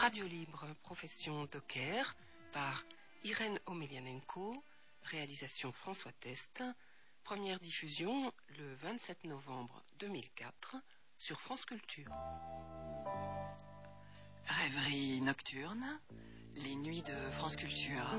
Radio Libre, profession docker, par Irène Omelianenko, réalisation François Test, première diffusion le 27 novembre 2004 sur France Culture. Rêverie nocturne, les nuits de France Culture.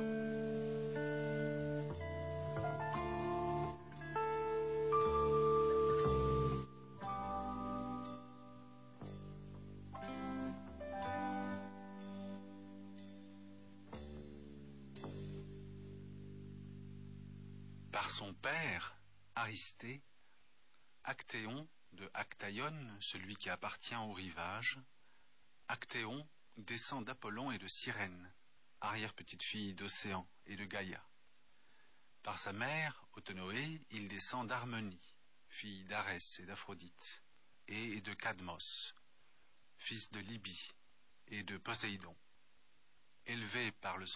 Par son père, Aristée, Actéon de Actaïon, celui qui appartient au rivage, Actéon descend d'Apollon et de Cyrène, arrière-petite-fille d'Océan et de Gaïa. Par sa mère, Autonoé, il descend d'Harmonie, fille d'Arès et d'Aphrodite, et de Cadmos, fils de Libye, et de Poséidon. Élevé par le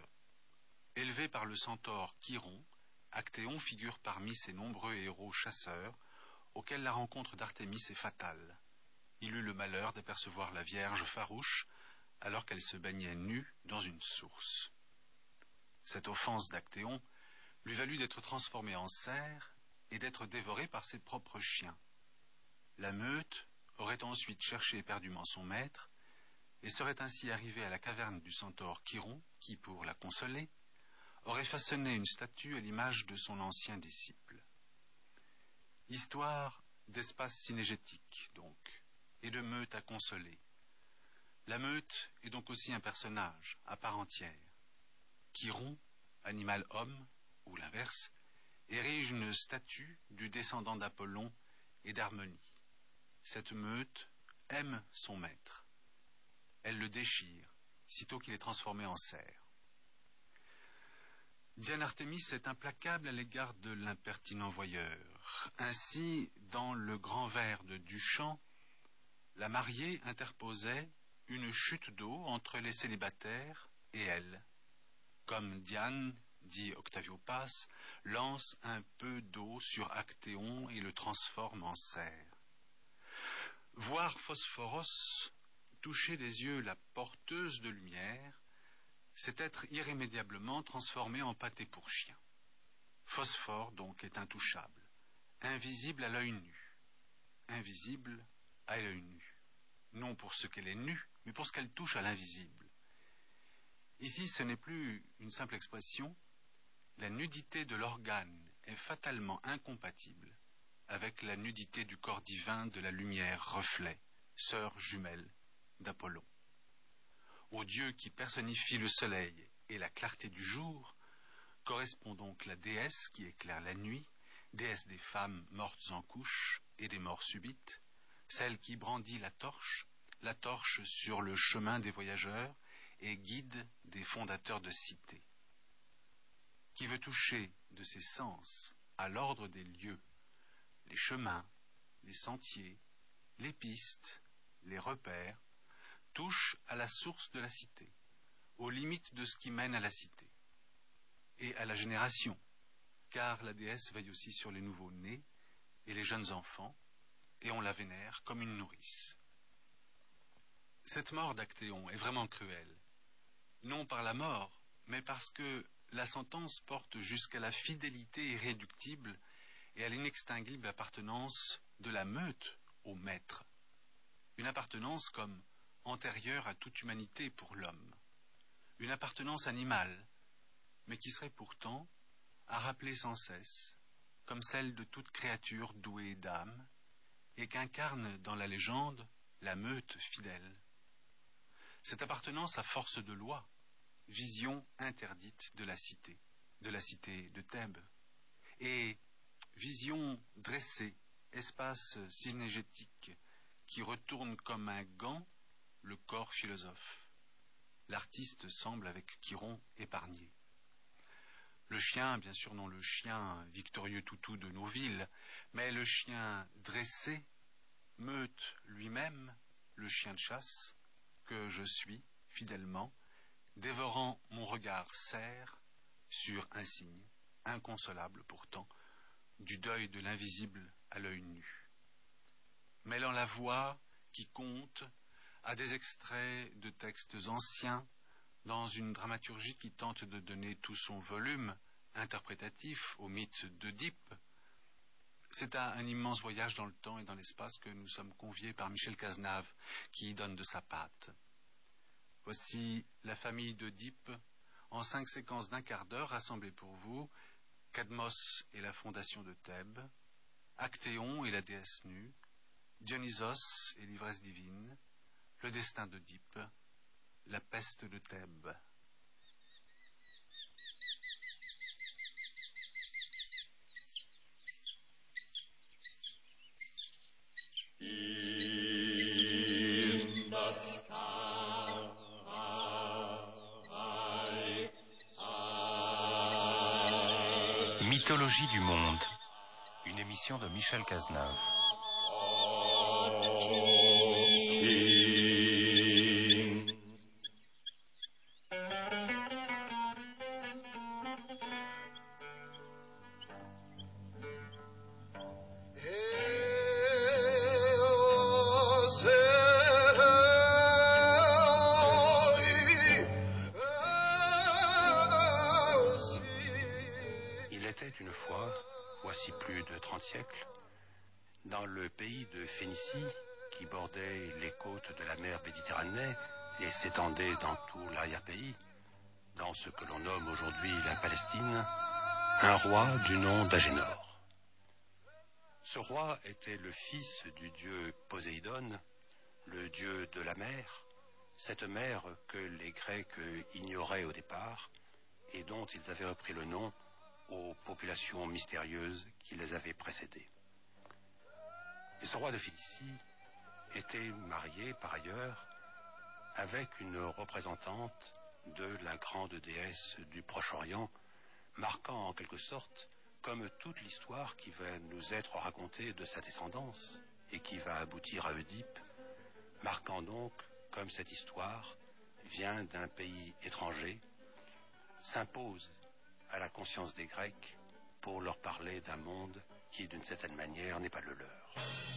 centaure Chiron, Actéon figure parmi ces nombreux héros chasseurs auxquels la rencontre d'Artémis est fatale. Il eut le malheur d'apercevoir la Vierge farouche alors qu'elle se baignait nue dans une source. Cette offense d'Actéon lui valut d'être transformé en cerf et d'être dévoré par ses propres chiens. La meute aurait ensuite cherché éperdument son maître et serait ainsi arrivée à la caverne du centaure Chiron qui, pour la consoler, aurait façonné une statue à l'image de son ancien disciple. Histoire d'espace synégétique, donc, et de meute à consoler. La meute est donc aussi un personnage à part entière. Chiron, animal homme, ou l'inverse, érige une statue du descendant d'Apollon et d'Harmonie. Cette meute aime son maître. Elle le déchire, sitôt qu'il est transformé en cerf. Diane Artémis est implacable à l'égard de l'impertinent voyeur. Ainsi, dans le grand vers de Duchamp, la mariée interposait une chute d'eau entre les célibataires et elle. Comme Diane, dit Octavio Paz, lance un peu d'eau sur Actéon et le transforme en cerf. Voir Phosphoros toucher des yeux la porteuse de lumière, c'est être irrémédiablement transformé en pâté pour chien. Phosphore, donc, est intouchable, invisible à l'œil nu. Invisible à l'œil nu. Non pour ce qu'elle est nue, mais pour ce qu'elle touche à l'invisible. Ici, ce n'est plus une simple expression. La nudité de l'organe est fatalement incompatible avec la nudité du corps divin de la lumière reflet, sœur jumelle d'Apollon. Au Dieu qui personnifie le soleil et la clarté du jour, correspond donc la déesse qui éclaire la nuit, déesse des femmes mortes en couche et des morts subites, celle qui brandit la torche sur le chemin des voyageurs et guide des fondateurs de cités. Qui veut toucher de ses sens à l'ordre des lieux, les chemins, les sentiers, les pistes, les repères, touche à la source de la cité, aux limites de ce qui mène à la cité, et à la génération, car la déesse veille aussi sur les nouveaux-nés et les jeunes enfants, et on la vénère comme une nourrice. Cette mort d'Actéon est vraiment cruelle, non par la mort, mais parce que la sentence porte jusqu'à la fidélité irréductible et à l'inextinguible appartenance de la meute au maître. Une appartenance comme antérieure à toute humanité pour l'homme. Une appartenance animale, mais qui serait pourtant à rappeler sans cesse, comme celle de toute créature douée d'âme, et qu'incarne dans la légende la meute fidèle. Cette appartenance à force de loi, vision interdite de la cité de Thèbes, et vision dressée, espace synégétique, qui retourne comme un gant le corps philosophe. L'artiste semble avec Chiron épargné. Le chien, bien sûr non le chien victorieux toutou de nos villes, mais le chien dressé, meute lui-même, le chien de chasse, que je suis, fidèlement, dévorant mon regard cerf sur un signe, inconsolable pourtant, du deuil de l'invisible à l'œil nu. Mêlant la voix qui compte à des extraits de textes anciens, dans une dramaturgie qui tente de donner tout son volume interprétatif au mythe d'Œdipe. C'est à un immense voyage dans le temps et dans l'espace que nous sommes conviés par Michel Cazenave, qui y donne de sa patte. Voici la famille d'Œdipe, en 5 séquences d'1 quart d'heure rassemblées pour vous: Cadmos et la fondation de Thèbes, Actéon et la déesse nue, Dionysos et l'ivresse divine, le destin d'Œdipe, la peste de Thèbes. Mythologie du monde, une émission de Michel Cazenave. Une fois, voici plus de 30 siècles, dans le pays de Phénicie, qui bordait les côtes de la mer Méditerranée et s'étendait dans tout l'arrière-pays, dans ce que l'on nomme aujourd'hui la Palestine, un roi du nom d'Agénor. Ce roi était le fils du dieu Poséidon, le dieu de la mer, cette mer que les Grecs ignoraient au départ et dont ils avaient repris le nom aux populations mystérieuses qui les avaient précédées. Et ce roi de Phénicie était marié par ailleurs avec une représentante de la grande déesse du Proche-Orient, marquant en quelque sorte, comme toute l'histoire qui va nous être racontée de sa descendance et qui va aboutir à Œdipe, marquant donc comme cette histoire vient d'un pays étranger, s'impose à la conscience des Grecs pour leur parler d'un monde qui, d'une certaine manière, n'est pas le leur.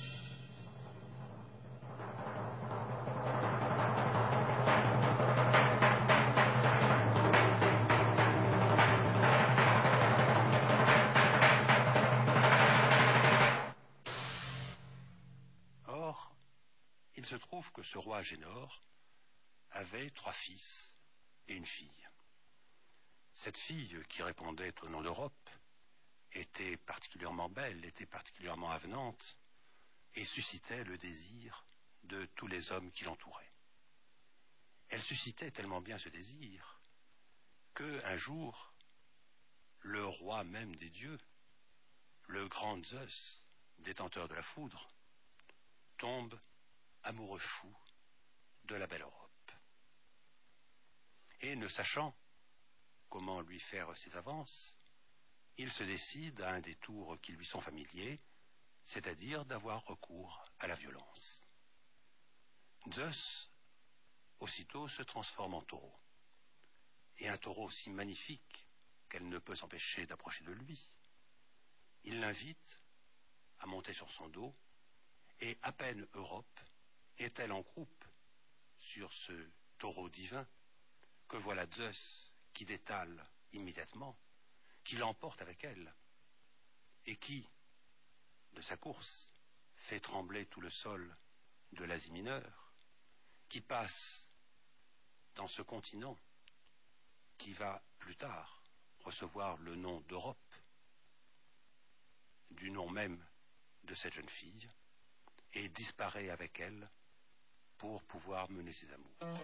Or, il se trouve que ce roi Agénor avait 3 fils et une fille. Cette fille, qui répondait au nom d'Europe, était particulièrement belle, était particulièrement avenante, et suscitait le désir de tous les hommes qui l'entouraient. Elle suscitait tellement bien ce désir que, un jour, le roi même des dieux, le grand Zeus, détenteur de la foudre, tombe amoureux fou de la belle Europe. Et ne sachant comment lui faire ses avances, il se décide à un des tours qui lui sont familiers, c'est-à-dire d'avoir recours à la violence. Zeus, aussitôt, se transforme en taureau. Et un taureau si magnifique qu'elle ne peut s'empêcher d'approcher de lui. Il l'invite à monter sur son dos, et à peine Europe est-elle en croupe sur ce taureau divin que voilà Zeus qui détale immédiatement, qui l'emporte avec elle, et qui, de sa course, fait trembler tout le sol de l'Asie mineure, qui passe dans ce continent qui va plus tard recevoir le nom d'Europe, du nom même de cette jeune fille, et disparaît avec elle pour pouvoir mener ses amours.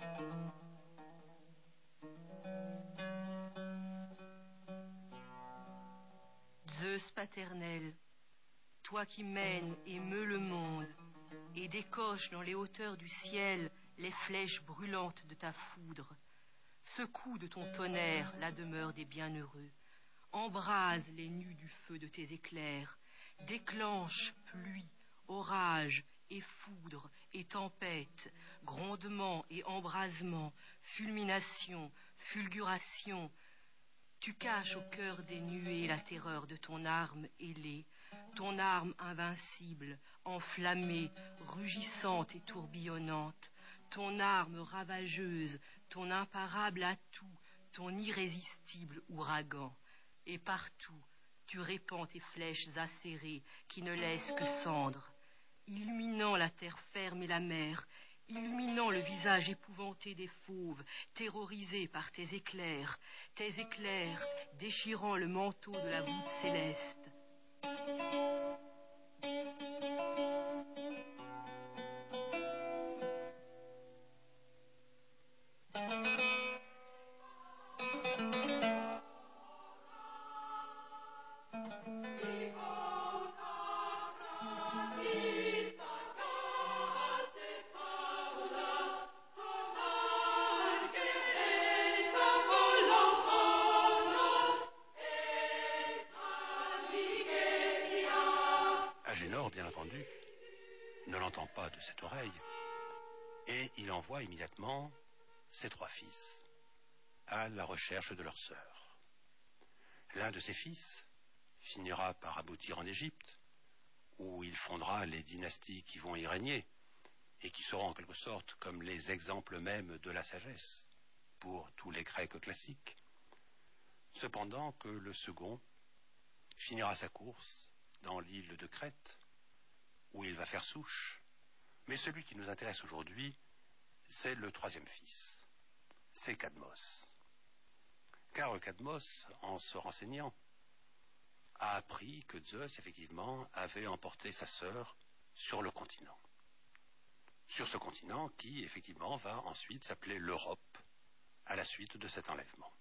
Zeus paternel, toi qui mènes et meus le monde, et décoches dans les hauteurs du ciel les flèches brûlantes de ta foudre, secoue de ton tonnerre la demeure des bienheureux, embrase les nus du feu de tes éclairs, déclenche pluie, orage et foudre et tempête, grondement et embrasement, fulmination, fulguration. Tu caches au cœur des nuées la terreur de ton arme ailée, ton arme invincible, enflammée, rugissante et tourbillonnante, ton arme ravageuse, ton imparable atout, ton irrésistible ouragan. Et partout, tu répands tes flèches acérées qui ne laissent que cendres, illuminant la terre ferme et la mer, illuminant le visage épouvanté des fauves, terrorisés par tes éclairs déchirant le manteau de la voûte céleste. Agénor, bien entendu, ne l'entend pas de cette oreille, et il envoie immédiatement ses 3 fils à la recherche de leur sœur. L'un de ses fils finira par aboutir en Égypte, où il fondera les dynasties qui vont y régner, et qui seront en quelque sorte comme les exemples mêmes de la sagesse pour tous les Grecs classiques. Cependant que le second finira sa course dans l'île de Crète, où il va faire souche. Mais celui qui nous intéresse aujourd'hui, c'est le 3e fils, c'est Cadmos. Car Cadmos, en se renseignant, a appris que Zeus, effectivement, avait emporté sa sœur sur le continent. Sur ce continent qui, effectivement, va ensuite s'appeler l'Europe, à la suite de cet enlèvement.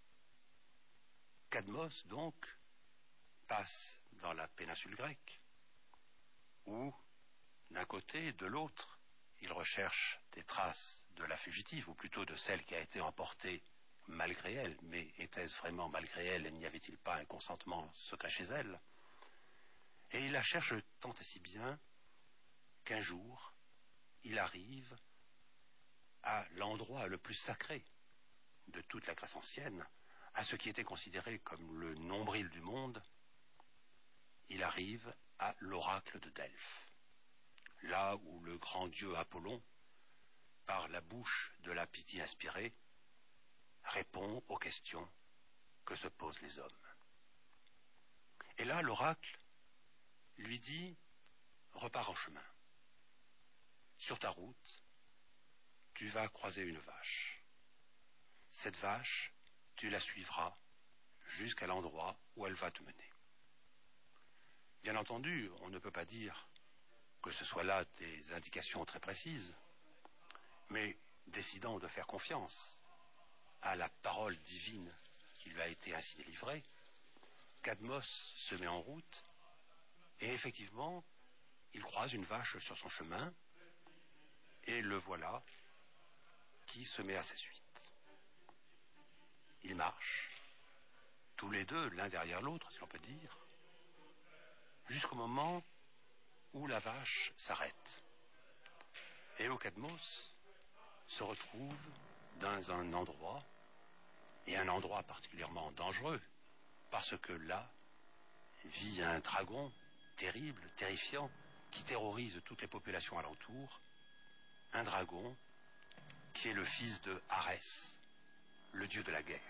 Cadmos, donc, passe dans la péninsule grecque, où, d'un côté et de l'autre, il recherche des traces de la fugitive, ou plutôt de celle qui a été emportée malgré elle, mais était-ce vraiment malgré elle, et n'y avait-il pas un consentement secret chez elle? Et il la cherche tant et si bien qu'un jour, il arrive à l'endroit le plus sacré de toute la Grèce ancienne, à ce qui était considéré comme le nombril du monde. Il arrive à l'oracle de Delphes, là où le grand dieu Apollon, par la bouche de la Pythie inspirée, répond aux questions que se posent les hommes. Et là, l'oracle lui dit « Repars en chemin. Sur ta route, tu vas croiser une vache. Cette vache, tu la suivras jusqu'à l'endroit où elle va te mener. » Bien entendu, on ne peut pas dire que ce soit là des indications très précises, mais décidant de faire confiance à la parole divine qui lui a été ainsi délivrée, Cadmos se met en route et effectivement, il croise une vache sur son chemin et le voilà qui se met à sa suite. Ils marchent, tous les deux, l'un derrière l'autre, si l'on peut dire, jusqu'au moment où la vache s'arrête. Et Cadmos se retrouve dans un endroit, et un endroit particulièrement dangereux, parce que là vit un dragon terrible, terrifiant, qui terrorise toutes les populations alentour, un dragon qui est le fils de Arès, le dieu de la guerre.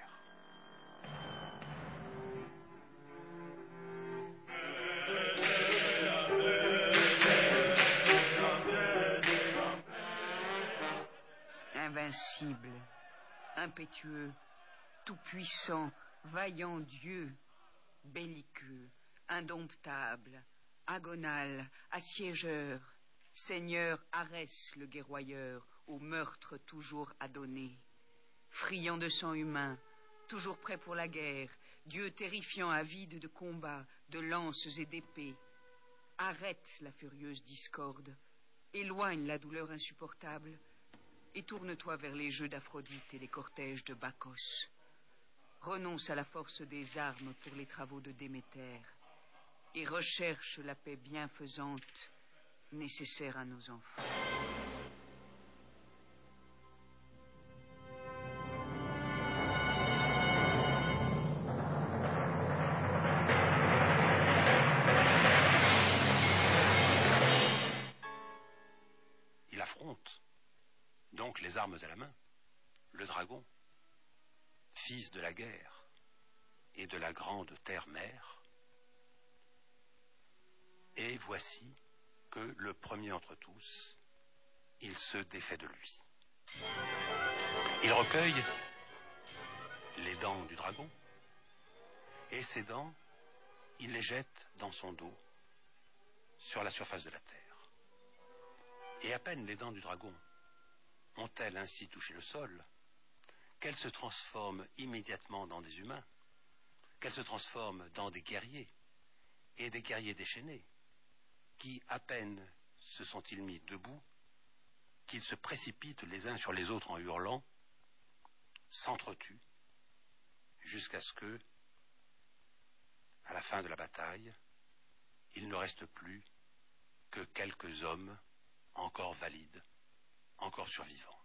Invincible, impétueux, tout-puissant, vaillant Dieu, belliqueux, indomptable, agonal, assiégeur, Seigneur Arès le guerroyeur, au meurtre toujours adonné, friand de sang humain, toujours prêt pour la guerre, Dieu terrifiant, avide de combats, de lances et d'épées, arrête la furieuse discorde, éloigne la douleur insupportable, et tourne-toi vers les jeux d'Aphrodite et les cortèges de Bacchos. Renonce à la force des armes pour les travaux de Déméter, et recherche la paix bienfaisante nécessaire à nos enfants. les armes à la main, le dragon, fils de la guerre et de la grande terre-mère. Et voici que le premier entre tous, il se défait de lui. Il recueille les dents du dragon, et ces dents, il les jette dans son dos, sur la surface de la terre. Et à peine les dents du dragon ont-elles ainsi touché le sol, qu'elles se transforment immédiatement dans des humains, qu'elles se transforment dans des guerriers, et des guerriers déchaînés, qui à peine se sont-ils mis debout, qu'ils se précipitent les uns sur les autres en hurlant, s'entretuent, jusqu'à ce que, à la fin de la bataille, il ne reste plus que quelques hommes encore valides, encore survivants.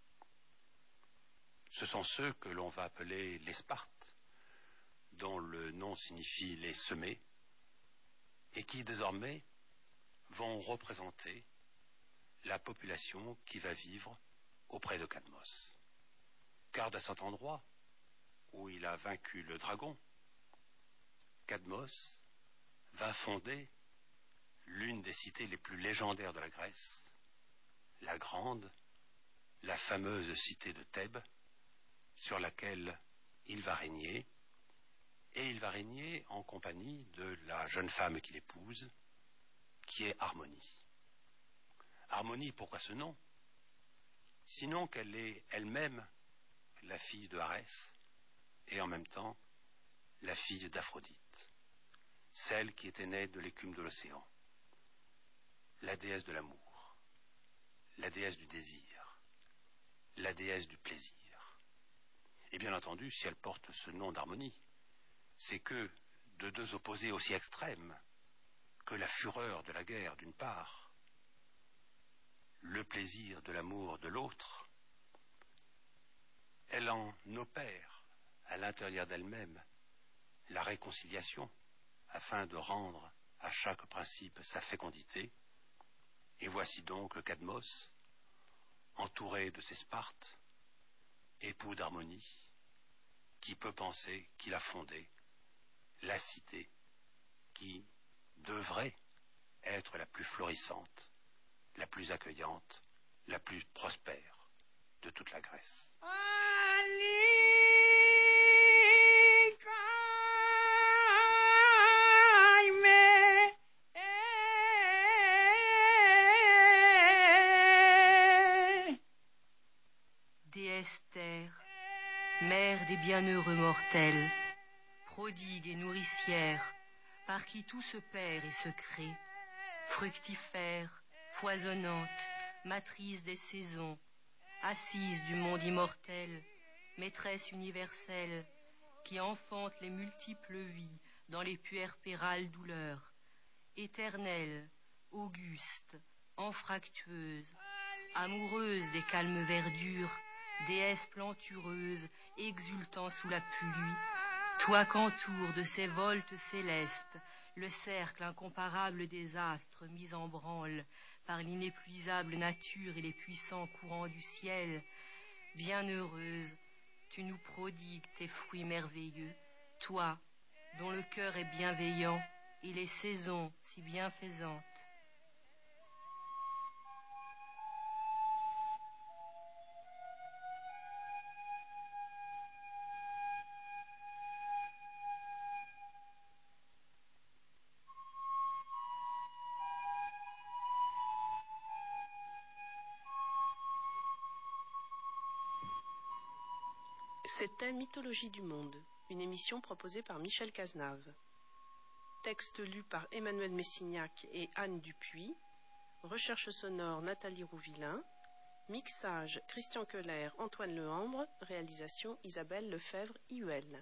Ce sont ceux que l'on va appeler les Spartes, dont le nom signifie les semés, et qui désormais vont représenter la population qui va vivre auprès de Cadmos. Car à cet endroit où il a vaincu le dragon, Cadmos va fonder l'une des cités les plus légendaires de la Grèce, la grande, la fameuse cité de Thèbes, sur laquelle il va régner, et il va régner en compagnie de la jeune femme qu'il épouse, qui est Harmonie. Harmonie, pourquoi ce nom? Sinon qu'elle est elle-même la fille de Arès, et en même temps la fille d'Aphrodite, celle qui était née de l'écume de l'océan, la déesse de l'amour, la déesse du désir, la déesse du plaisir. Et bien entendu, si elle porte ce nom d'Harmonie, c'est que de deux opposés aussi extrêmes que la fureur de la guerre d'une part, le plaisir de l'amour de l'autre, elle en opère à l'intérieur d'elle-même la réconciliation afin de rendre à chaque principe sa fécondité. Et voici donc Cadmos, entouré de ses Spartes, époux d'Harmonie, qui peut penser qu'il a fondé la cité qui devrait être la plus florissante, la plus accueillante, la plus prospère de toute la Grèce. Déesse terre, mère des bienheureux mortels, prodigue et nourricière, par qui tout se perd et se crée, fructifère, foisonnante, matrice des saisons, assise du monde immortel, maîtresse universelle, qui enfante les multiples vies dans les puerpérales douleurs, éternelle, auguste, anfractueuse, amoureuse des calmes verdures, déesse plantureuse, exultant sous la pluie, toi qu'entoure de ces voltes célestes le cercle incomparable des astres mis en branle par l'inépuisable nature et les puissants courants du ciel, bienheureuse, tu nous prodigues tes fruits merveilleux, toi, dont le cœur est bienveillant et les saisons si bienfaisantes. C'était Mythologie du monde, une émission proposée par Michel Cazenave. Texte lu par Emmanuel Messignac et Anne Dupuis. Recherche sonore Nathalie Rouvillain. Mixage Christian Keller, Antoine Lehambre. Réalisation Isabelle Lefebvre-Huel.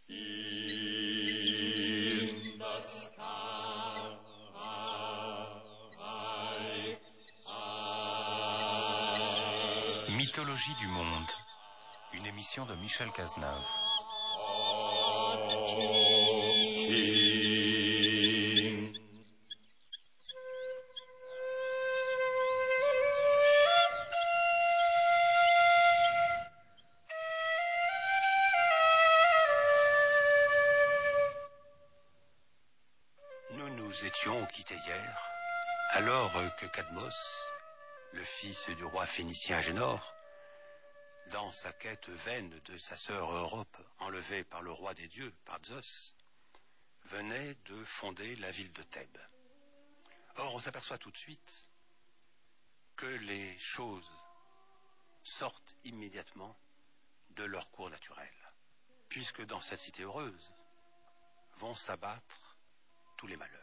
Mythologie du monde, une émission de Michel Cazenave. Nous nous étions quittés hier, alors que Cadmos, le fils du roi phénicien Agénor, dans sa quête vaine de sa sœur Europe, enlevée par le roi des dieux, par Zeus, venait de fonder la ville de Thèbes. Or, on s'aperçoit tout de suite que les choses sortent immédiatement de leur cours naturel, puisque dans cette cité heureuse vont s'abattre tous les malheurs.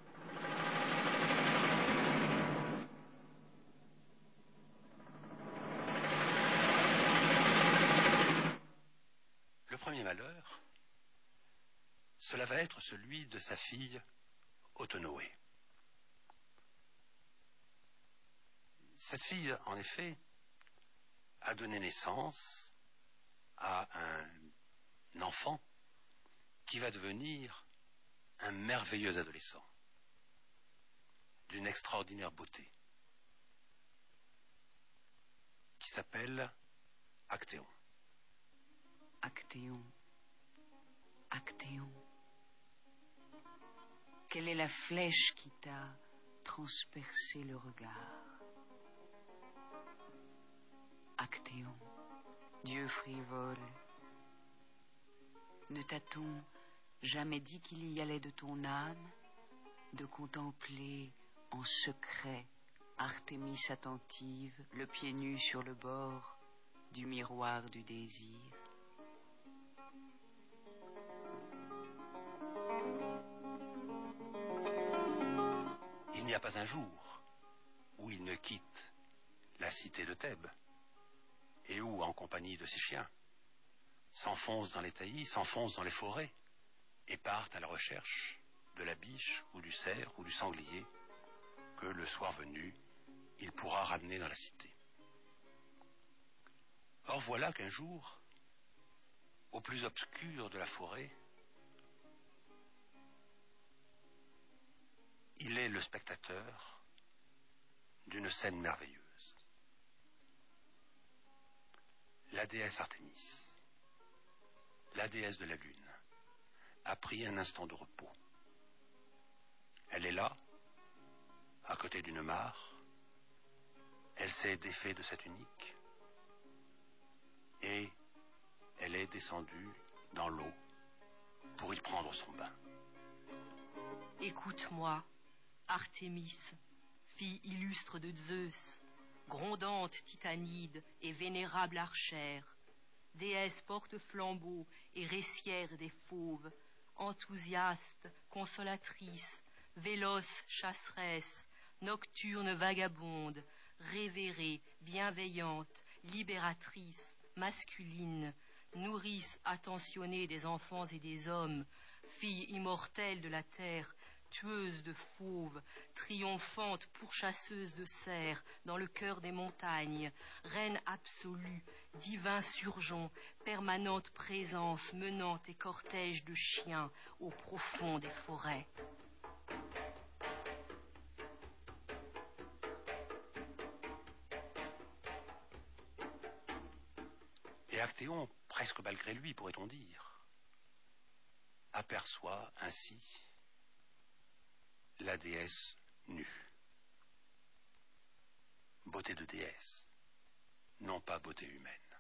Le premier malheur, cela va être celui de sa fille Autonoé. Cette fille, en effet, a donné naissance à un enfant qui va devenir un merveilleux adolescent, d'une extraordinaire beauté, qui s'appelle Actéon. Actéon, Actéon, quelle est la flèche qui t'a transpercé le regard? Actéon, Dieu frivole, ne t'a-t-on jamais dit qu'il y allait de ton âme de contempler en secret Artémis attentive, le pied nu sur le bord du miroir du désir? Il n'y a pas un jour où il ne quitte la cité de Thèbes et où, en compagnie de ses chiens, s'enfonce dans les taillis, s'enfonce dans les forêts et partent à la recherche de la biche ou du cerf ou du sanglier que, le soir venu, il pourra ramener dans la cité. Or voilà qu'un jour, au plus obscur de la forêt, il est le spectateur d'une scène merveilleuse. La déesse Artémis, la déesse de la lune, a pris un instant de repos. Elle est là, à côté d'une mare. Elle s'est défait de sa tunique et elle est descendue dans l'eau pour y prendre son bain. Écoute-moi, Artémis, fille illustre de Zeus, grondante titanide et vénérable archère, déesse porte-flambeau et ressière des fauves, enthousiaste, consolatrice, véloce chasseresse, nocturne vagabonde, révérée, bienveillante, libératrice, masculine, nourrice attentionnée des enfants et des hommes, fille immortelle de la terre, tueuse de fauves, triomphante pourchasseuse de cerfs dans le cœur des montagnes, reine absolue, divin surgeon, permanente présence menant tes cortèges de chiens au profond des forêts. Et Actéon, presque malgré lui, pourrait-on dire, aperçoit ainsi la déesse nue. Beauté de déesse, non pas beauté humaine.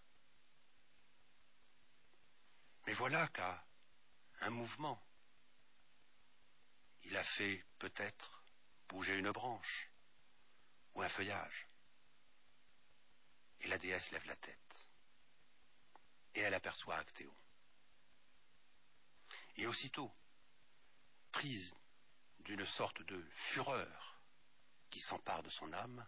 Mais voilà qu'à un mouvement, il a fait peut-être bouger une branche ou un feuillage. Et la déesse lève la tête. Et elle aperçoit Actéon. Et aussitôt, prise d'une sorte de fureur qui s'empare de son âme,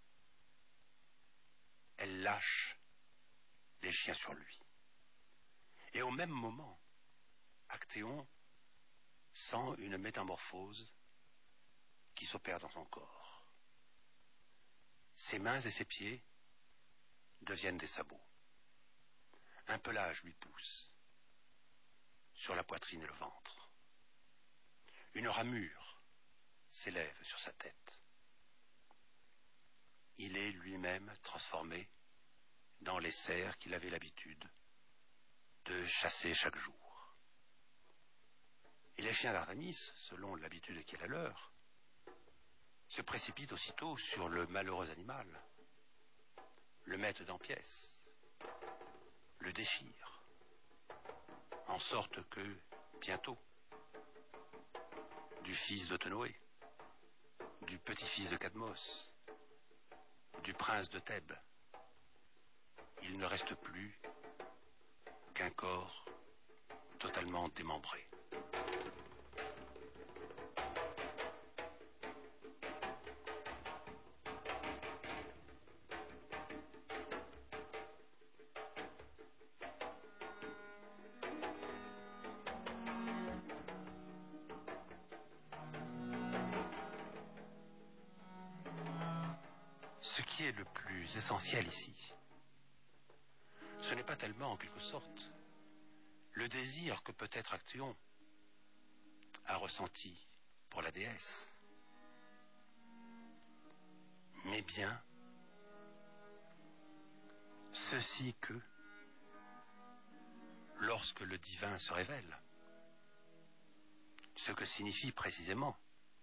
elle lâche les chiens sur lui. Et au même moment, Actéon sent une métamorphose qui s'opère dans son corps. Ses mains et ses pieds deviennent des sabots. Un pelage lui pousse sur la poitrine et le ventre. Une ramure s'élève sur sa tête. Il est lui-même transformé dans les cerfs qu'il avait l'habitude de chasser chaque jour. Et les chiens d'Artémis, selon l'habitude qui est la leur, se précipitent aussitôt sur le malheureux animal, le mettent en pièces, le déchirent, en sorte que, bientôt, du fils d'Autonoé, du petit-fils de Cadmos, du prince de Thèbes, il ne reste plus qu'un corps totalement démembré. Ce qui est le plus essentiel ici, ce n'est pas tellement, en quelque sorte, le désir que peut-être Actéon a ressenti pour la déesse, mais bien ceci que, lorsque le divin se révèle, ce que signifie précisément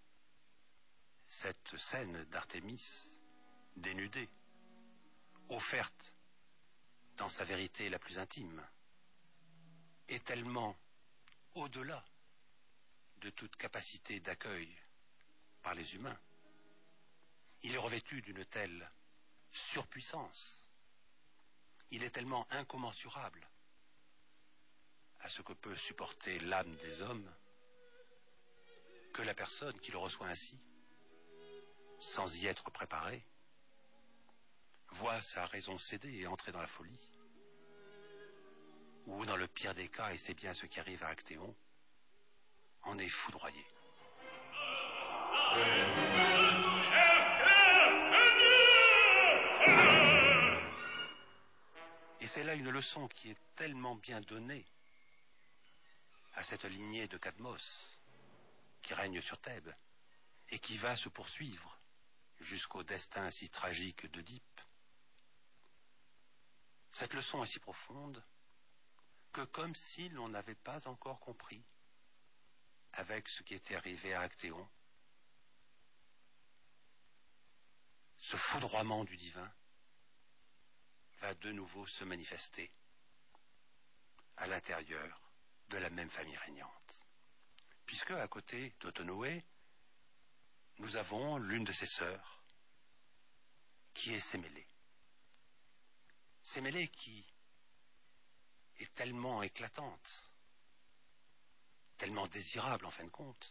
cette scène d'Artémis dénudée, offerte dans sa vérité la plus intime, est tellement au-delà de toute capacité d'accueil par les humains. Il est revêtu d'une telle surpuissance, il est tellement incommensurable à ce que peut supporter l'âme des hommes, que la personne qui le reçoit ainsi, sans y être préparée, voit sa raison céder et entrer dans la folie, ou dans le pire des cas, et c'est bien ce qui arrive à Actéon, en est foudroyé. Et c'est là une leçon qui est tellement bien donnée à cette lignée de Cadmos qui règne sur Thèbes et qui va se poursuivre jusqu'au destin si tragique d'Œdipe. Cette leçon est si profonde que, comme si l'on n'avait pas encore compris avec ce qui était arrivé à Actéon, ce foudroiement du divin va de nouveau se manifester à l'intérieur de la même famille régnante. Puisque, à côté d'Autonoé, nous avons l'une de ses sœurs, qui est Sémélé. Sémélé qui est tellement éclatante, tellement désirable en fin de compte,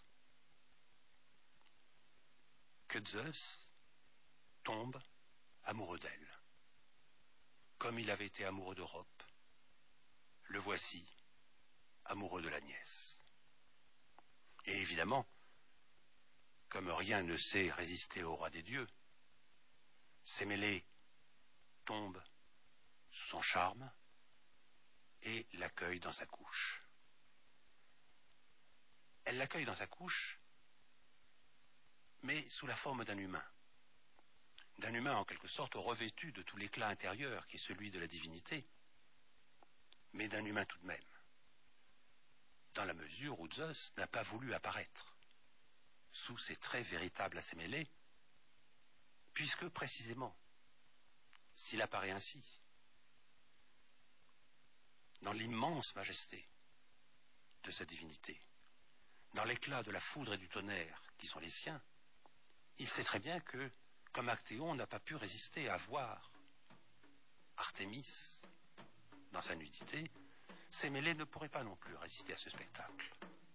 que Zeus tombe amoureux d'elle. Comme il avait été amoureux d'Europe, le voici amoureux de la nièce. Et évidemment, comme rien ne sait résister au roi des dieux, Sémélé tombe sous son charme et l'accueille dans sa couche. Elle l'accueille dans sa couche, mais sous la forme d'un humain en quelque sorte revêtu de tout l'éclat intérieur qui est celui de la divinité, mais d'un humain tout de même, dans la mesure où Zeus n'a pas voulu apparaître sous ses traits véritables à Sémélé, puisque précisément, s'il apparaît ainsi, dans l'immense majesté de sa divinité, dans l'éclat de la foudre et du tonnerre qui sont les siens, il sait très bien que, comme Actéon n'a pas pu résister à voir Artémis dans sa nudité, Sémélé ne pourrait pas non plus résister à ce spectacle.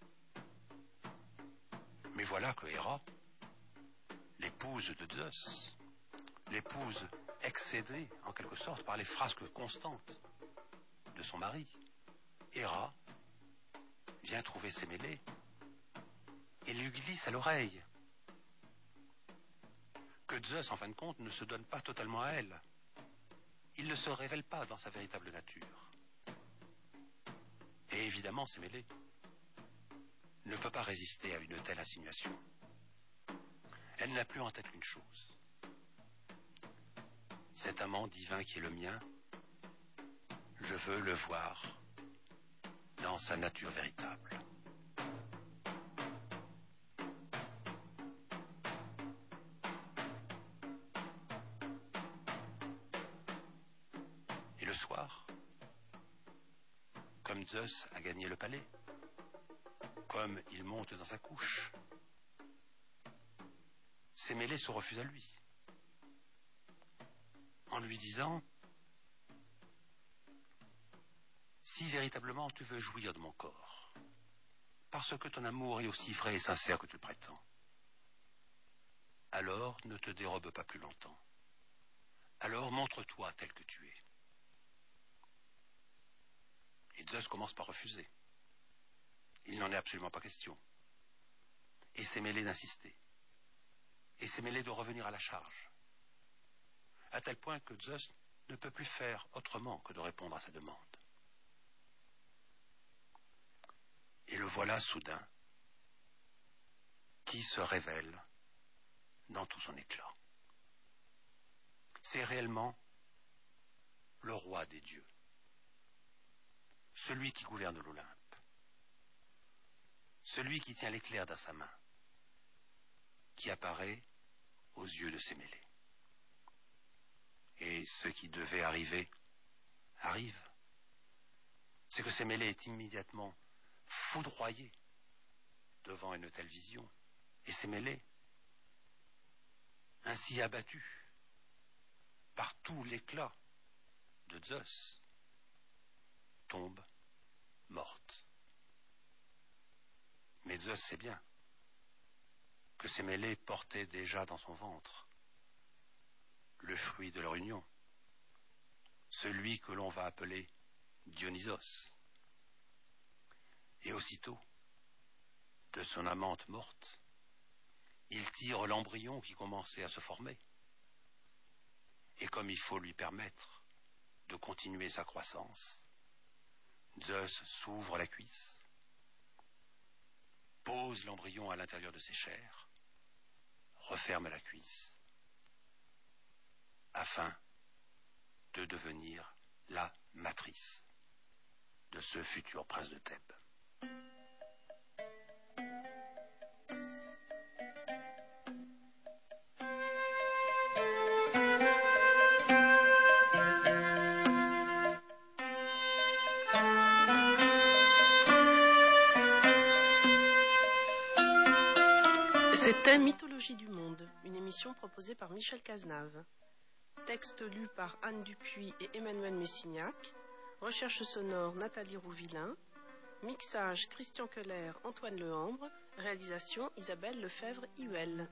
Mais voilà que Héra, l'épouse de Zeus, l'épouse excédée en quelque sorte par les frasques constantes de son mari, Héra vient trouver Sémélé et lui glisse à l'oreille que Zeus, en fin de compte, ne se donne pas totalement à elle. Il ne se révèle pas dans sa véritable nature. Et évidemment, Sémélé ne peut pas résister à une telle insinuation. Elle n'a plus en tête qu'une chose. Cet amant divin qui est le mien, je veux le voir dans sa nature véritable. Et le soir, comme Zeus a gagné le palais, comme il monte dans sa couche, Sémélé se refuse à lui, en lui disant: si véritablement tu veux jouir de mon corps, parce que ton amour est aussi vrai et sincère que tu le prétends, alors ne te dérobe pas plus longtemps. Alors montre-toi tel que tu es. Et Zeus commence par refuser. Il n'en est absolument pas question. Et Sémélé d'insister. Et Sémélé de revenir à la charge. À tel point que Zeus ne peut plus faire autrement que de répondre à sa demande. Et le voilà soudain qui se révèle dans tout son éclat. C'est réellement le roi des dieux, celui qui gouverne l'Olympe, celui qui tient l'éclair dans sa main, qui apparaît aux yeux de Sémélé. Et ce qui devait arriver, arrive. C'est que Sémélé est immédiatement foudroyé devant une telle vision. Et Sémélé, ainsi abattu par tout l'éclat de Zeus, tombe morte. Mais Zeus sait bien que Sémélé portait déjà dans son ventre le fruit de leur union, celui que l'on va appeler Dionysos. Et aussitôt, de son amante morte, il tire l'embryon qui commençait à se former. Et comme il faut lui permettre de continuer sa croissance, Zeus s'ouvre la cuisse, pose l'embryon à l'intérieur de ses chairs, referme la cuisse, afin de devenir la matrice de ce futur prince de Thèbes. C'était Mythologie du monde, une émission proposée par Michel Cazenave. Texte lu par Anne Dupuis et Emmanuel Messignac. Recherche sonore Nathalie Rouvillain. Mixage Christian Keller, Antoine Lehambre. Réalisation Isabelle Lefebvre-Huel.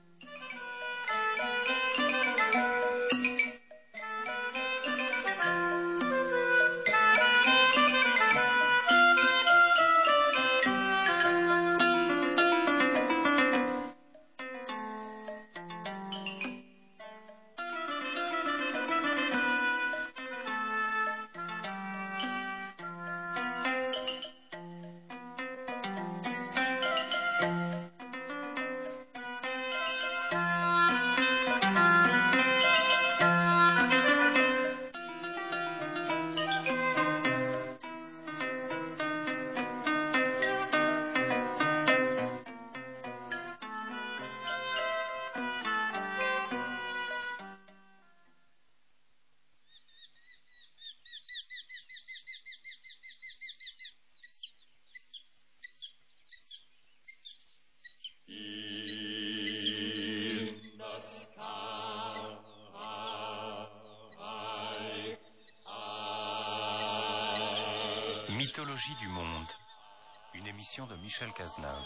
Mythologie du monde, une émission de Michel Cazenave.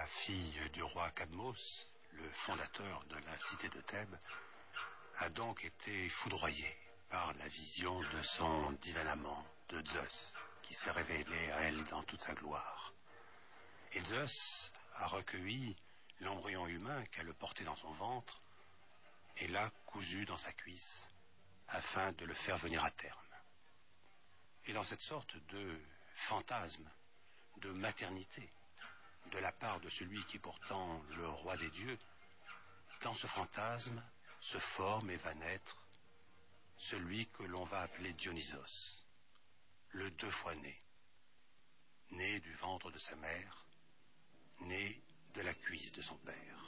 fille du roi Cadmos, le fondateur de la cité de Thèbes, a donc été foudroyée par la vision de son divin amant, de Zeus, qui s'est révélé à elle dans toute sa gloire. Et Zeus a recueilli l'embryon humain qu'elle portait dans son ventre et l'a cousu dans sa cuisse afin de le faire venir à terme. Et dans cette sorte de fantasme, de maternité, de la part de celui qui est pourtant le roi des dieux, dans ce fantasme se forme et va naître celui que l'on va appeler Dionysos, le deux fois né, né du ventre de sa mère, né de la cuisse de son père.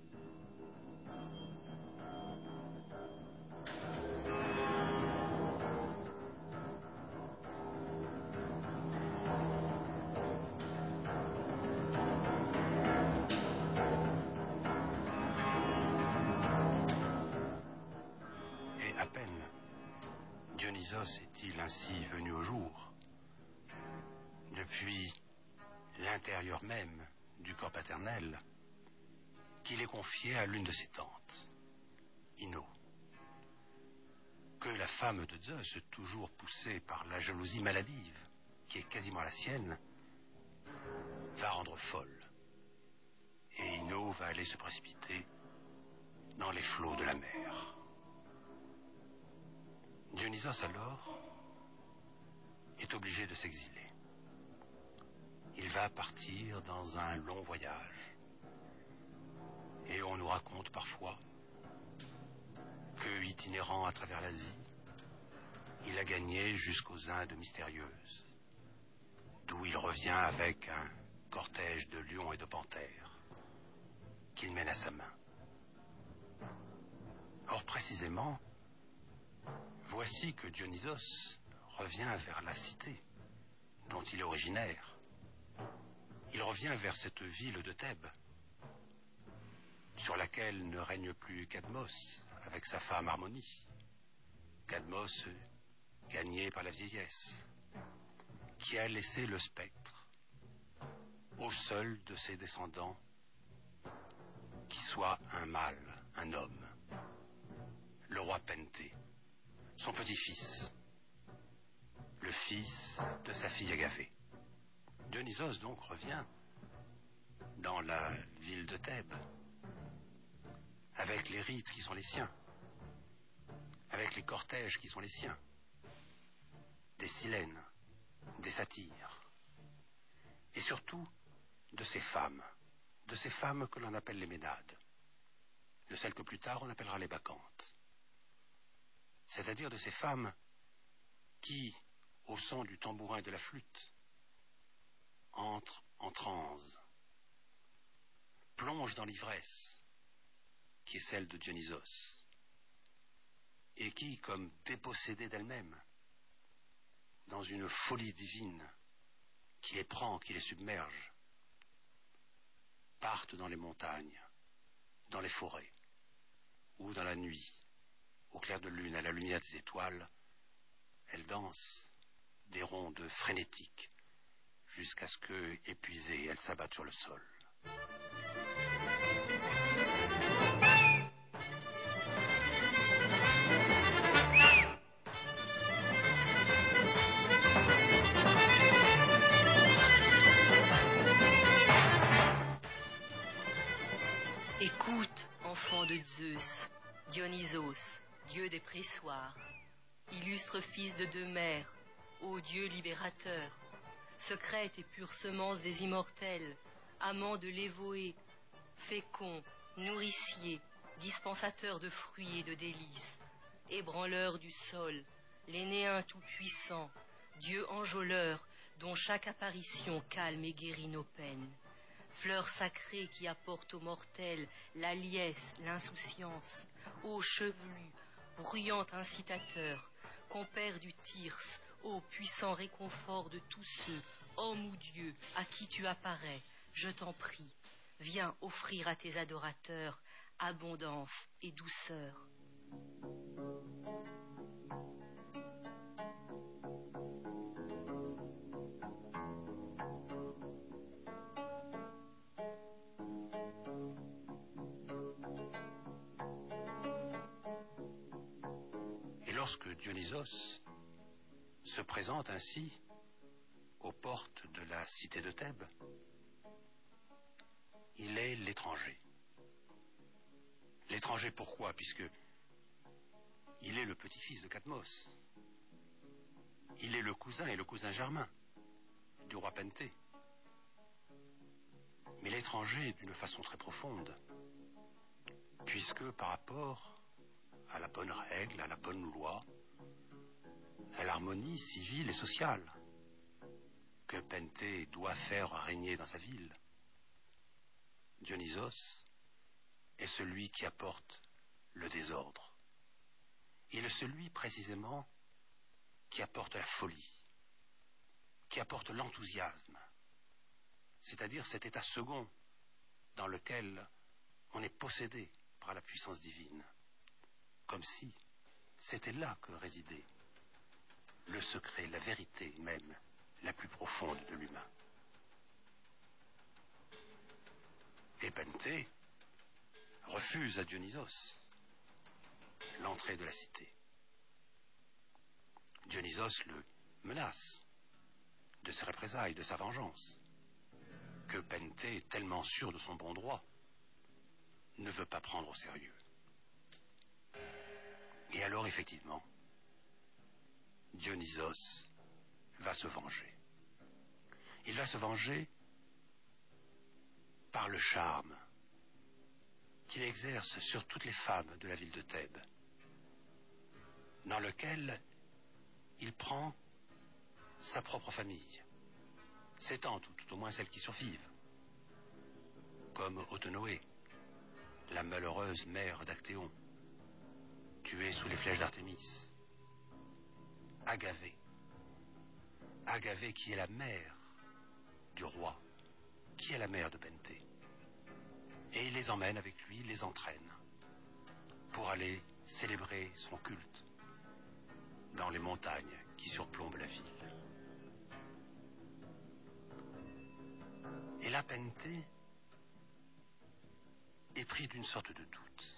Et à peine Dionysos est-il ainsi venu au jour, depuis l'intérieur même du corps paternel, qu'il est confié à l'une de ses tantes, Ino, que la femme de Zeus, toujours poussée par la jalousie maladive, qui est quasiment la sienne, va rendre folle. Et Ino va aller se précipiter dans les flots de la mer. Dionysos alors est obligé de s'exiler. Il va partir dans un long voyage. Et on nous raconte parfois que, itinérant à travers l'Asie, il a gagné jusqu'aux Indes mystérieuses, d'où il revient avec un cortège de lions et de panthères qu'il mène à sa main. Or, précisément, voici que Dionysos revient vers la cité dont il est originaire. Il revient vers cette ville de Thèbes, sur laquelle ne règne plus Cadmos avec sa femme Harmonie. Cadmos gagné par la vieillesse, qui a laissé le spectre au seul de ses descendants qui soit un mâle, un homme, le roi Penthé, son petit-fils, le fils de sa fille Agavée. Dionysos donc revient dans la ville de Thèbes avec les rites qui sont les siens, avec les cortèges qui sont les siens, des silènes, des satyres, et surtout de ces femmes que l'on appelle les Ménades, de celles que plus tard on appellera les Bacchantes, c'est-à-dire de ces femmes qui, au son du tambourin et de la flûte, entrent en transe, plongent dans l'ivresse, qui est celle de Dionysos, et qui, comme dépossédées d'elles-mêmes, dans une folie divine qui les prend, qui les submerge, partent dans les montagnes, dans les forêts, ou dans la nuit, au clair de lune, à la lumière des étoiles, elles dansent des rondes frénétiques, jusqu'à ce que, épuisées, elles s'abattent sur le sol. Écoute, enfant de Zeus, Dionysos, dieu des pressoirs, illustre fils de deux mères, ô Dieu libérateur, secrète et pure semence des immortels, amant de l'Évoé, fécond, nourricier, dispensateur de fruits et de délices, ébranleur du sol, l'Énéen tout-puissant, Dieu enjôleur, dont chaque apparition calme et guérit nos peines. Fleur sacrée qui apporte aux mortels la liesse, l'insouciance, ô chevelu, bruyant incitateur, compère du Thyrse, ô puissant réconfort de tous ceux, homme ou Dieu, à qui tu apparais, je t'en prie, viens offrir à tes adorateurs abondance et douceur. lorsque Dionysos se présente ainsi aux portes de la cité de Thèbes, il est l'étranger. L'étranger pourquoi? Puisque il est le petit-fils de Cadmos. Il est le cousin et le cousin germain du roi Pentée. Mais l'étranger d'une façon très profonde, puisque par rapport à la bonne règle, à la bonne loi, à l'harmonie civile et sociale que Pentée doit faire régner dans sa ville, Dionysos est celui qui apporte le désordre. Il est celui précisément qui apporte la folie, qui apporte l'enthousiasme, c'est-à-dire cet état second dans lequel on est possédé par la puissance divine, comme si c'était là que résidait le secret, la vérité même, la plus profonde de l'humain. Et Pentée refuse à Dionysos l'entrée de la cité. Dionysos le menace de ses représailles, de sa vengeance, que Pentée, tellement sûr de son bon droit, ne veut pas prendre au sérieux. Et alors, effectivement, Dionysos va se venger. Il va se venger par le charme qu'il exerce sur toutes les femmes de la ville de Thèbes, dans lequel il prend sa propre famille, ses tantes, ou tout au moins celles qui survivent, comme Autonoé, la malheureuse mère d'Actéon, tuée sous les flèches d'Artémis, Agavée, Agavée qui est la mère du roi, qui est la mère de Pentée. Et il les emmène avec lui, il les entraîne pour aller célébrer son culte dans les montagnes qui surplombent la ville. Et là, Pentée est pris d'une sorte de doute.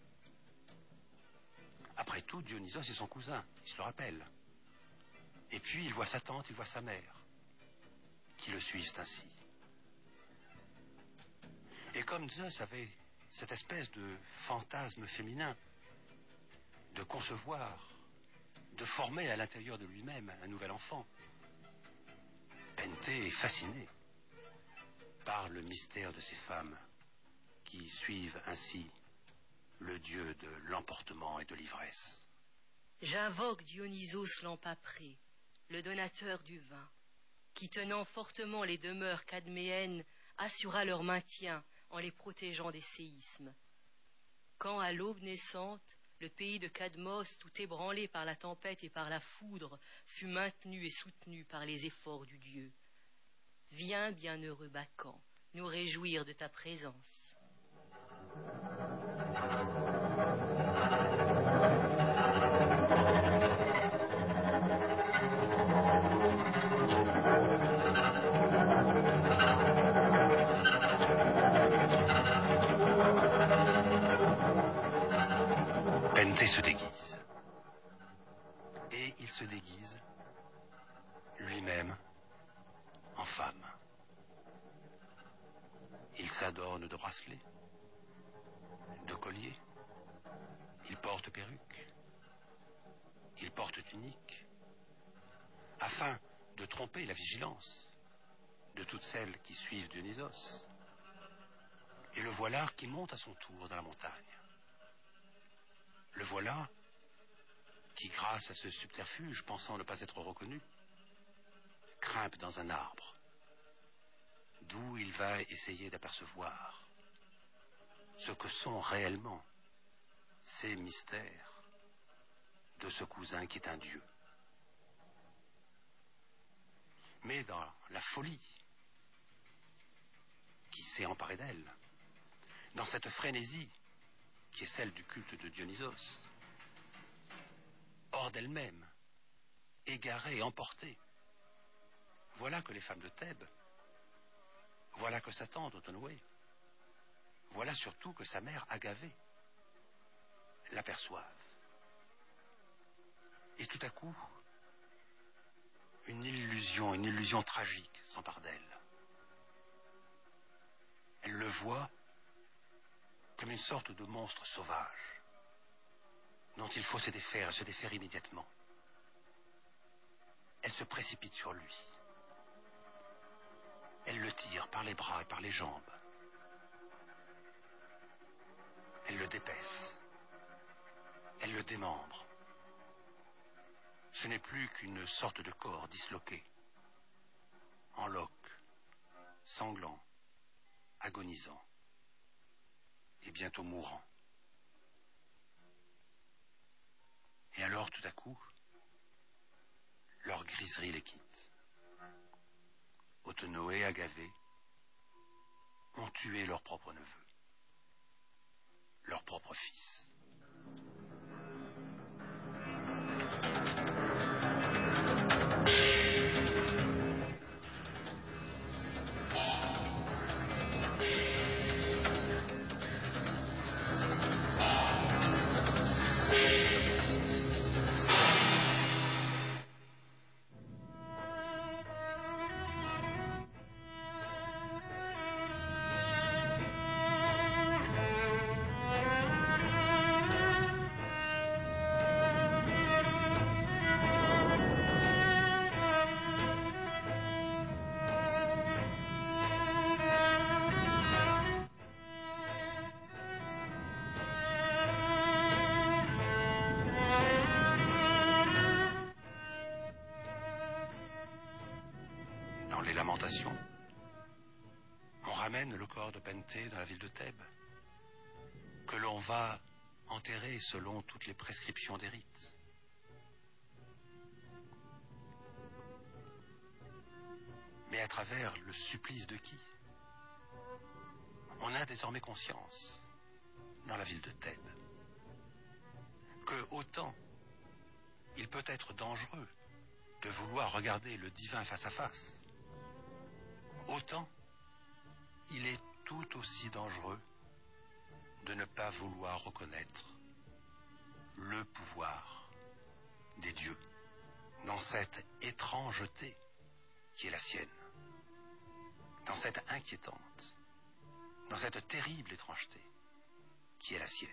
Après tout, Dionysos est son cousin, il se le rappelle. Et puis il voit sa tante, il voit sa mère, qui le suivent ainsi. Et comme Zeus avait cette espèce de fantasme féminin, de concevoir, de former à l'intérieur de lui-même un nouvel enfant, Pentée est fasciné par le mystère de ces femmes qui suivent ainsi le dieu de l'emportement et de l'ivresse. J'invoque Dionysos l'empâpré, le donateur du vin, qui, tenant fortement les demeures cadméennes, assura leur maintien en les protégeant des séismes. Quand, à l'aube naissante, le pays de Cadmos, tout ébranlé par la tempête et par la foudre, fut maintenu et soutenu par les efforts du dieu. Viens, bienheureux Bacchan, nous réjouir de ta présence. Pentée se déguise. Et il se déguise lui-même en femme. Il s'adorne de bracelets, de colliers, il porte perruque, il porte tunique, afin de tromper la vigilance de toutes celles qui suivent Dionysos. Et le voilà qui monte à son tour dans la montagne. Le voilà qui, grâce à ce subterfuge, pensant ne pas être reconnu, grimpe dans un arbre, d'où il va essayer d'apercevoir ce que sont réellement ces mystères de ce cousin qui est un dieu. Mais dans la folie qui s'est emparée d'elle, dans cette frénésie qui est celle du culte de Dionysos, hors d'elle-même, égarée, emportée, voilà que les femmes de Thèbes, voilà que sa tante Autonoé, voilà surtout que sa mère Agavée l'aperçoivent. Et tout à coup, une illusion tragique s'empare d'elle. Elle le voit comme une sorte de monstre sauvage dont il faut se défaire immédiatement. Elle se précipite sur lui. Elle le tire par les bras et par les jambes. Elle le dépaisse. Elle le démembre. Ce n'est plus qu'une sorte de corps disloqué, en loques, sanglant, agonisant et bientôt mourant. Et alors, tout à coup, leur griserie les quitte. Othello et Agave ont tué leur propre neveu, leur propre fils. Dans les lamentations, on ramène le corps de Pentée dans la ville de Thèbes, que l'on va enterrer selon toutes les prescriptions des rites. Mais à travers le supplice de qui? On a désormais conscience, dans la ville de Thèbes, que autant il peut être dangereux de vouloir regarder le divin face à face, autant il est tout aussi dangereux de ne pas vouloir reconnaître le pouvoir des dieux dans cette étrangeté qui est la sienne, dans cette inquiétante, dans cette terrible étrangeté qui est la sienne.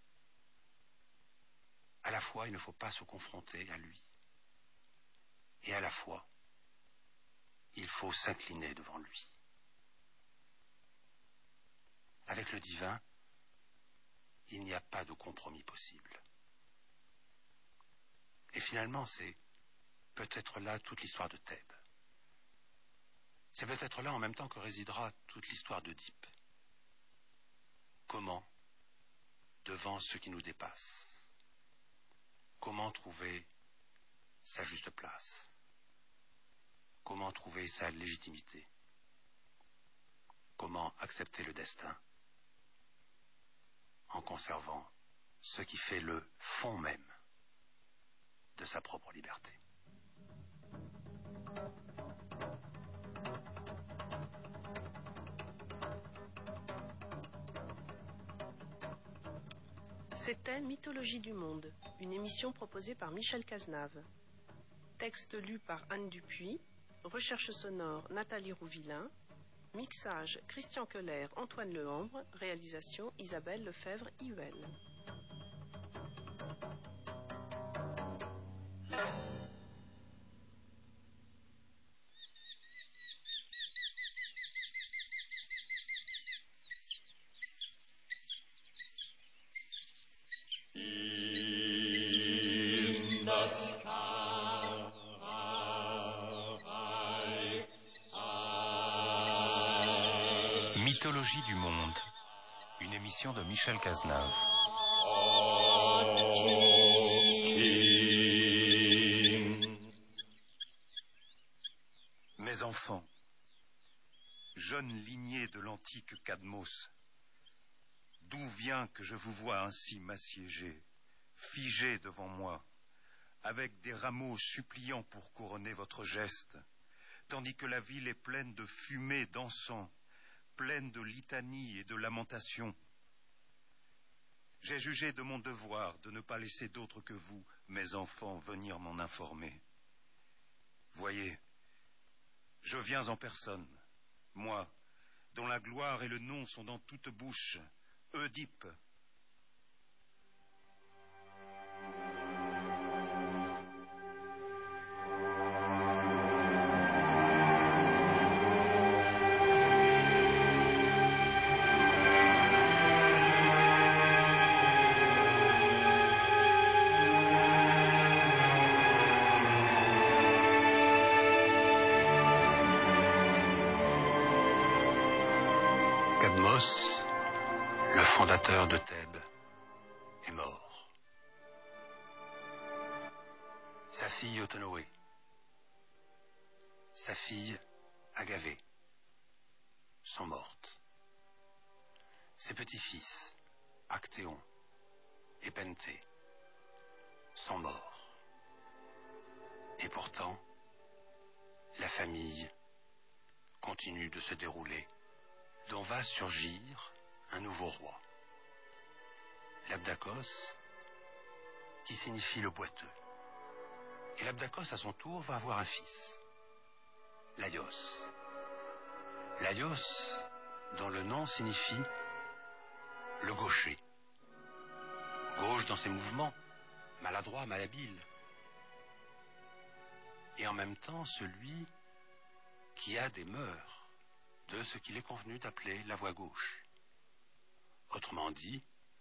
À la fois, il ne faut pas se confronter à lui, et à la fois, il faut s'incliner devant lui. Avec le divin, il n'y a pas de compromis possible. Et finalement, c'est peut-être là toute l'histoire de Thèbes. C'est peut-être là en même temps que résidera toute l'histoire d'Œdipe. Comment, devant ce qui nous dépasse, comment trouver sa juste place? Comment trouver sa légitimité? Comment accepter le destin en conservant ce qui fait le fond même de sa propre liberté? C'était Mythologie du monde, une émission proposée par Michel Cazenave. Texte lu par Anne Dupuis, recherche sonore Nathalie Rouvillain, mixage Christian Keller, Antoine Lehambre, réalisation Isabelle Lefebvre-Huel. Mythologie du monde, une émission de Michel Cazenave. Mes enfants, jeunes lignée de l'antique Cadmos, d'où vient que je vous vois ainsi m'assiéger, figés devant moi, avec des rameaux suppliants pour couronner votre geste, tandis que la ville est pleine de fumée d'encens, pleine de litanies et de lamentations? j'ai jugé de mon devoir de ne pas laisser d'autres que vous, mes enfants, venir m'en informer. Voyez, je viens en personne, moi, dont la gloire et le nom sont dans toute bouche, Oedipe. Cadmos, le fondateur de Thèbes, est mort. Sa fille Autonoé, sa fille Agavée sont mortes. Ses petits-fils, Actéon et Penthée, sont morts. Et pourtant, la famille continue de se dérouler, dont va surgir un nouveau roi, l'Abdakos, qui signifie le boiteux. Et l'Abdakos, à son tour, va avoir un fils, Laios. Laios, dont le nom signifie le gaucher. Gauche dans ses mouvements, maladroit, malhabile. Et en même temps, celui qui a des mœurs de ce qu'il est convenu d'appeler la voie gauche. Autrement dit,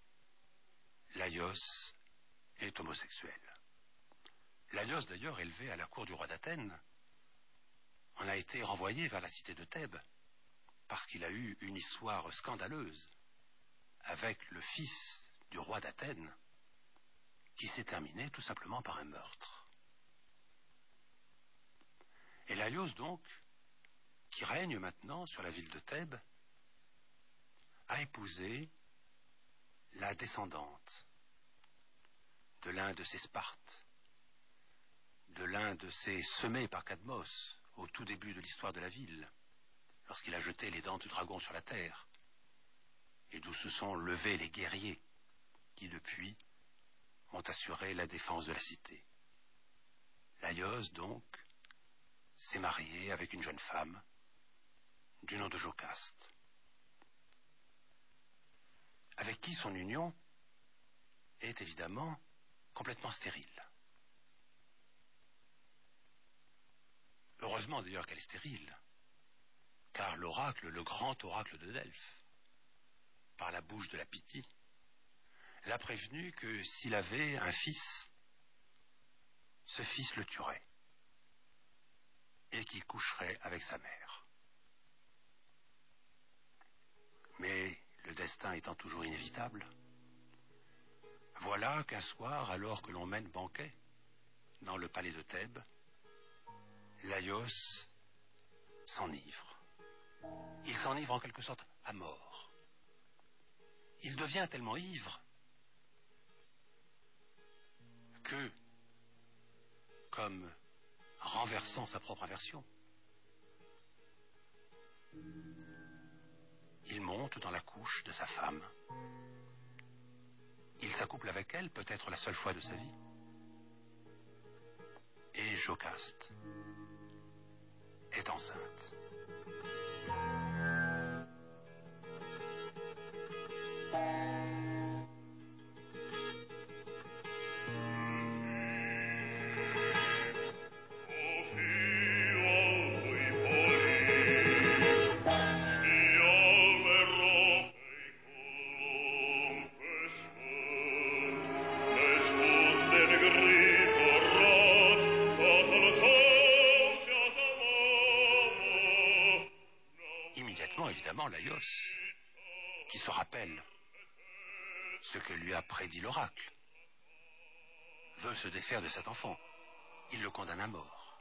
Laios est homosexuel. Laios, d'ailleurs, élevé à la cour du roi d'Athènes, en a été renvoyé vers la cité de Thèbes parce qu'il a eu une histoire scandaleuse avec le fils du roi d'Athènes qui s'est terminée tout simplement par un meurtre. Et Laios, donc, qui règne maintenant sur la ville de Thèbes, a épousé la descendante de l'un de ces Spartes, de l'un de ces semés par Cadmos au tout début de l'histoire de la ville, lorsqu'il a jeté les dents du dragon sur la terre, et d'où se sont levés les guerriers qui, depuis, ont assuré la défense de la cité. Laios, donc, s'est marié avec une jeune femme du nom de Jocaste, avec qui son union est évidemment complètement stérile. Heureusement d'ailleurs qu'elle est stérile, car l'oracle, le grand oracle de Delphes, par la bouche de la Pythie, l'a prévenu que s'il avait un fils, ce fils le tuerait et qu'il coucherait avec sa mère. Mais le destin étant toujours inévitable, voilà qu'un soir, alors que l'on mène banquet dans le palais de Thèbes, Laios s'enivre. Il s'enivre en quelque sorte à mort. Il devient tellement ivre que, comme renversant sa propre inversion, il monte dans la couche de sa femme. Il s'accouple avec elle, peut-être la seule fois de sa vie. Et Jocaste est enceinte. Immédiatement, évidemment, Laios, qui se rappelle ce que lui a prédit l'oracle, veut se défaire de cet enfant. Il le condamne à mort.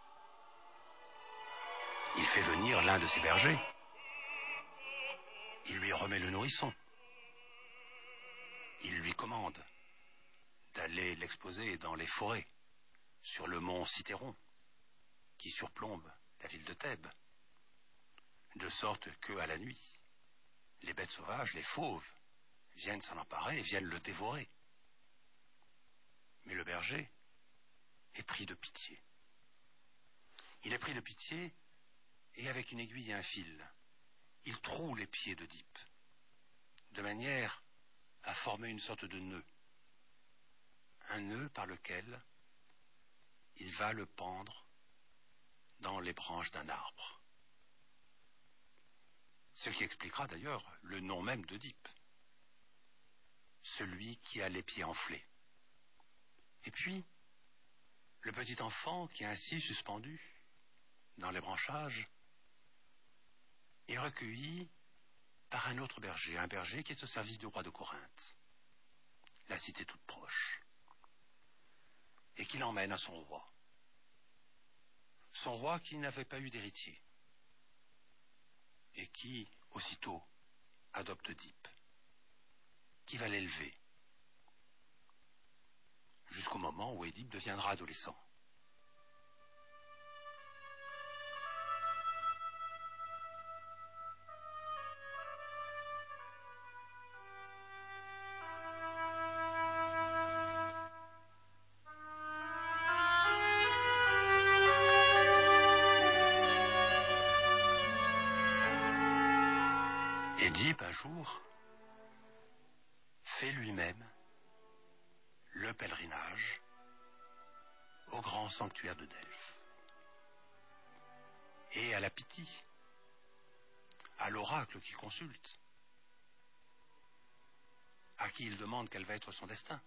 Il fait venir l'un de ses bergers. Il lui remet le nourrisson. Il lui commande d'aller l'exposer dans les forêts, sur le mont Cithéron, qui surplombe la ville de Thèbes, de sorte que, à la nuit, les bêtes sauvages, les fauves, viennent s'en emparer et viennent le dévorer. Mais le berger est pris de pitié. Il est pris de pitié et avec une aiguille et un fil, il troue les pieds d'Œdipe, de manière à former une sorte de nœud. Un nœud par lequel il va le pendre dans les branches d'un arbre. Ce qui expliquera d'ailleurs le nom même d'Œdipe, celui qui a les pieds enflés. Et puis, le petit enfant qui est ainsi suspendu dans les branchages est recueilli par un autre berger, un berger qui est au service du roi de Corinthe, la cité toute proche, et qui l'emmène à son roi qui n'avait pas eu d'héritier, et qui, aussitôt, adopte Œdipe, qui va l'élever, jusqu'au moment où Œdipe deviendra adolescent. Œdipe, un jour, fait lui-même le pèlerinage au grand sanctuaire de Delphes. Et à la Pythie, à l'oracle qu'il consulte, à qui il demande quel va être son destin.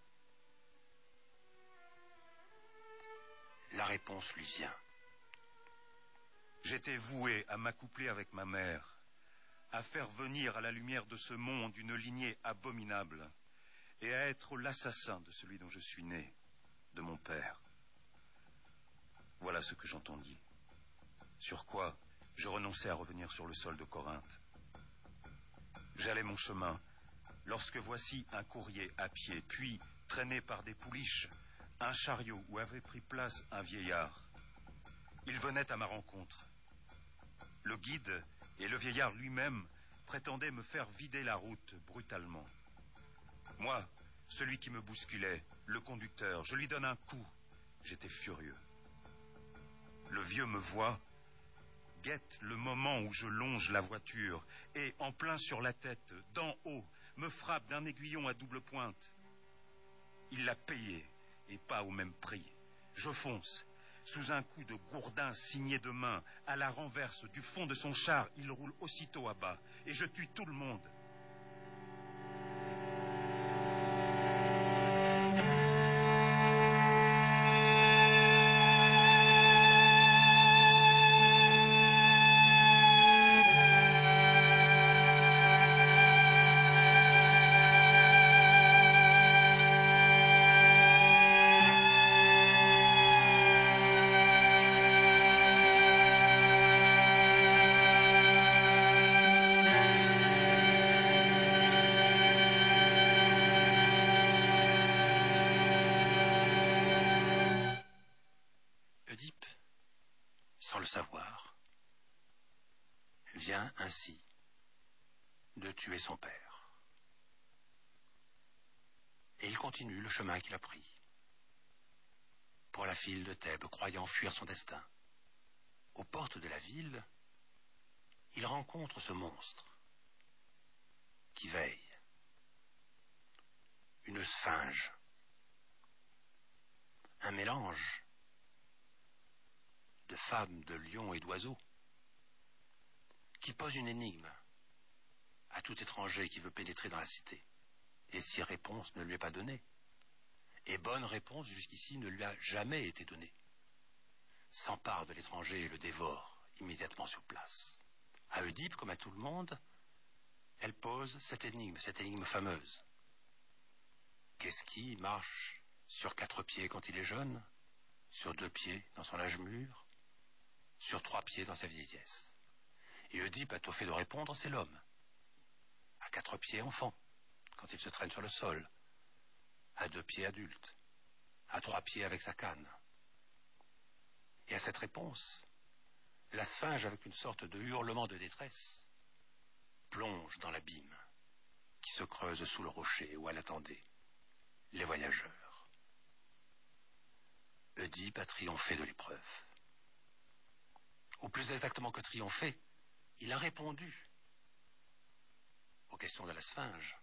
La réponse lui vient. J'étais voué à m'accoupler avec ma mère, à faire venir à la lumière de ce monde une lignée abominable, et à être l'assassin de celui dont je suis né, de mon père. Voilà ce que j'entendis. Sur quoi je renonçai à revenir sur le sol de Corinthe. J'allais mon chemin, lorsque voici un courrier à pied, puis, traîné par des pouliches, un chariot où avait pris place un vieillard. Il venait à ma rencontre. Le guide et le vieillard lui-même prétendaient me faire vider la route brutalement. Moi, celui qui me bousculait, le conducteur, je lui donne un coup. J'étais furieux. Le vieux me voit, guette le moment où je longe la voiture et, en plein sur la tête, d'en haut, me frappe d'un aiguillon à double pointe. Il l'a payé, et pas au même prix. Je fonce. Sous un coup de gourdin signé de main, à la renverse du fond de son char, il roule aussitôt à bas, et je tue tout le monde. Œdipe, sans le savoir, vient ainsi de tuer son père. Et il continue le chemin qu'il a pris pour la ville de Thèbes, croyant fuir son destin. Aux portes de la ville, il rencontre ce monstre qui veille, une sphinge, un mélange de femmes, de lions et d'oiseaux, qui pose une énigme à tout étranger qui veut pénétrer dans la cité. Et si réponse ne lui est pas donnée, et bonne réponse jusqu'ici ne lui a jamais été donnée, s'empare de l'étranger et le dévore immédiatement sur place. À Œdipe, comme à tout le monde, elle pose cette énigme fameuse. Qu'est-ce qui marche sur 4 pieds quand il est jeune, sur 2 pieds dans son âge mûr, sur 3 pieds dans sa vieillesse? Et Œdipe a tout fait de répondre, c'est l'homme. À 4 pieds enfant, quand il se traîne sur le sol, à 2 pieds adulte, à 3 pieds avec sa canne. Et à cette réponse, la sphinge, avec une sorte de hurlement de détresse, plonge dans l'abîme qui se creuse sous le rocher où elle attendait les voyageurs. Oedipe a triomphé de l'épreuve. Ou plus exactement que triomphé, il a répondu aux questions de la Sphinge.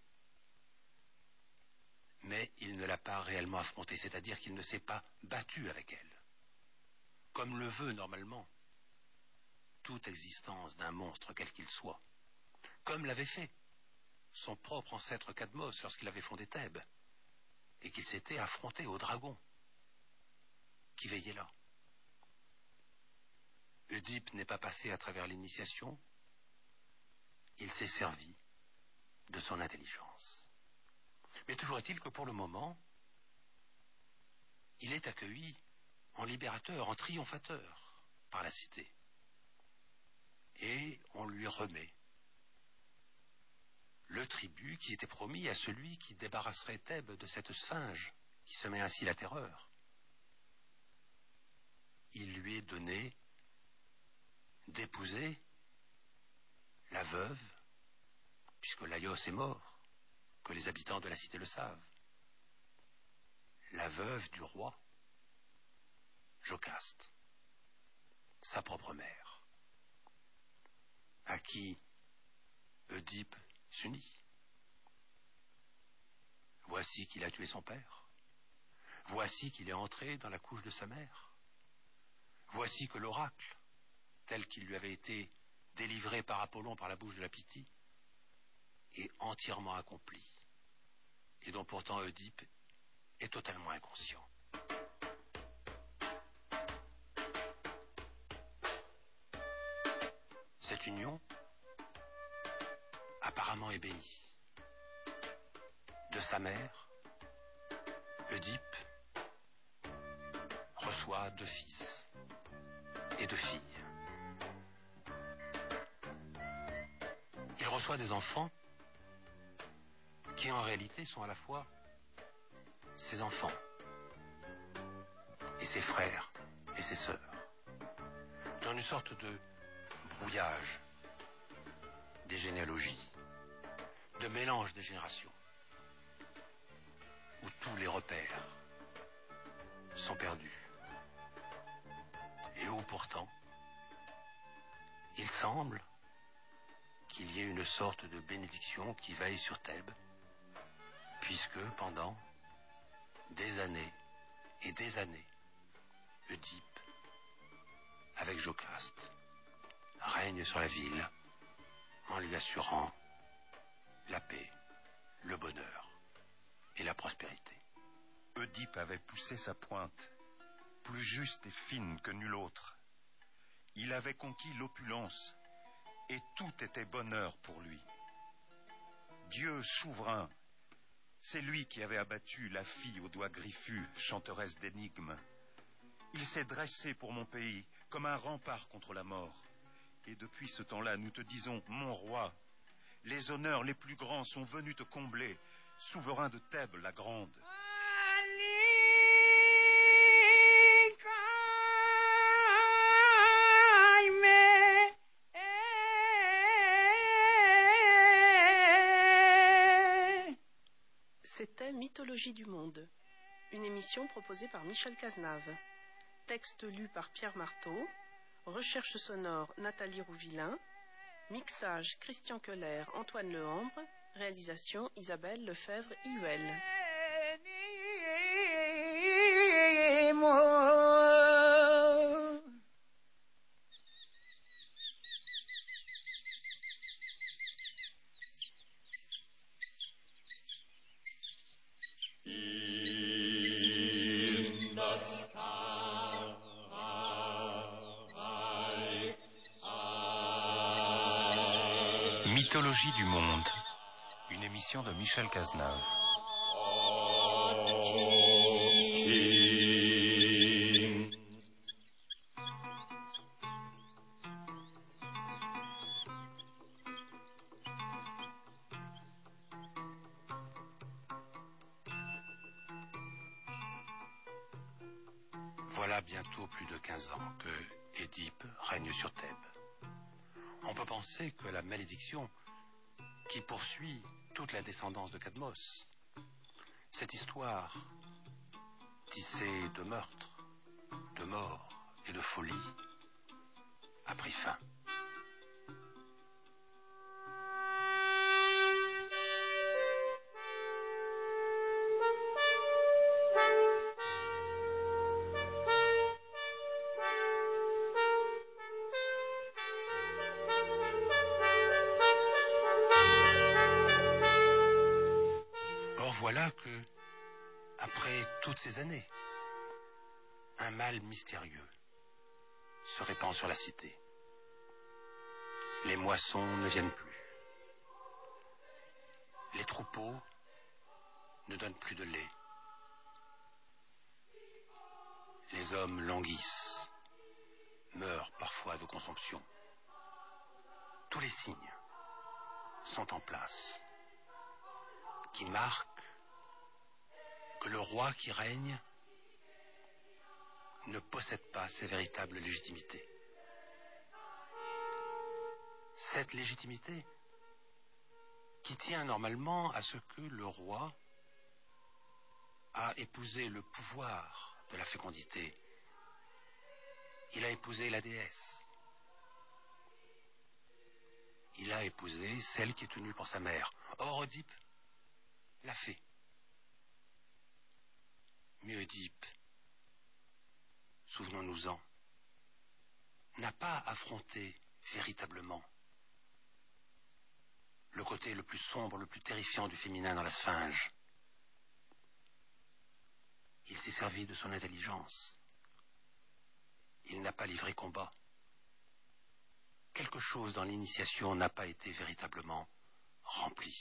Mais il ne l'a pas réellement affrontée, c'est-à-dire qu'il ne s'est pas battu avec elle, comme le veut normalement toute existence d'un monstre quel qu'il soit, comme l'avait fait son propre ancêtre Cadmos lorsqu'il avait fondé Thèbes, et qu'il s'était affronté au dragon qui veillait là. Oedipe n'est pas passé à travers l'initiation, il s'est servi de son intelligence. Mais toujours est-il que pour le moment, il est accueilli en libérateur, en triomphateur par la cité. Et on lui remet le tribut qui était promis à celui qui débarrasserait Thèbes de cette sphinge qui semait ainsi la terreur. Il lui est donné d'épouser la veuve, puisque Laios est mort, que les habitants de la cité le savent, la veuve du roi, Jocaste, sa propre mère, à qui Oedipe s'unit. Voici qu'il a tué son père. Voici qu'il est entré dans la couche de sa mère. Voici que l'oracle, tel qu'il lui avait été délivré par Apollon par la bouche de la Pythie, est entièrement accompli, et dont pourtant Oedipe est totalement inconscient. Cette union, apparemment, est bénie. De sa mère, Oedipe reçoit 2 fils et 2 filles. Il reçoit des enfants qui en réalité sont à la fois ses enfants et ses frères et ses sœurs, dans une sorte de brouillage des généalogies, de mélange des générations, où tous les repères sont perdus, et où pourtant il semble qu'il y ait une sorte de bénédiction qui veille sur Thèbes, puisque pendant des années et des années, Oedipe, avec Jocaste, règne sur la ville en lui assurant la paix, le bonheur et la prospérité. Oedipe avait poussé sa pointe, plus juste et fine que nul autre. Il avait conquis l'opulence, et tout était bonheur pour lui. Dieu souverain, c'est lui qui avait abattu la fille aux doigts griffus, chanteresse d'énigmes. Il s'est dressé pour mon pays comme un rempart contre la mort. Et depuis ce temps-là, nous te disons, mon roi, les honneurs les plus grands sont venus te combler, souverain de Thèbes la grande. C'était Mythologie du monde, une émission proposée par Michel Cazenave. Texte lu par Pierre Marteau, recherche sonore Nathalie Rouvillain, mixage Christian Keller, Antoine Lehambre, réalisation Isabelle Lefebvre-Ihuel. Mythologie du monde, une émission de Michel Cazenave. Voilà bientôt plus de 15 ans que Édipe règne sur Thèbes. On peut penser que la malédiction qui poursuit toute la descendance de Cadmos. Cette histoire, tissée de meurtres, de morts et de folie, a pris fin. Or voilà que, après toutes ces années, un mal mystérieux se répand sur la cité. Les moissons ne viennent plus. Les troupeaux ne donnent plus de lait. Les hommes languissent, meurent parfois de consomption. Tous les signes sont en place qui marquent que le roi qui règne ne possède pas ses véritables légitimités. Cette légitimité qui tient normalement à ce que le roi a épousé le pouvoir de la fécondité. Il a épousé la déesse. Il a épousé celle qui est tenue pour sa mère. Or, Oedipe l'a fait. Mais Oedipe, souvenons-nous-en, n'a pas affronté véritablement le côté le plus sombre, le plus terrifiant du féminin dans la sphinge. Il s'est servi de son intelligence. Il n'a pas livré combat. Quelque chose dans l'initiation n'a pas été véritablement rempli.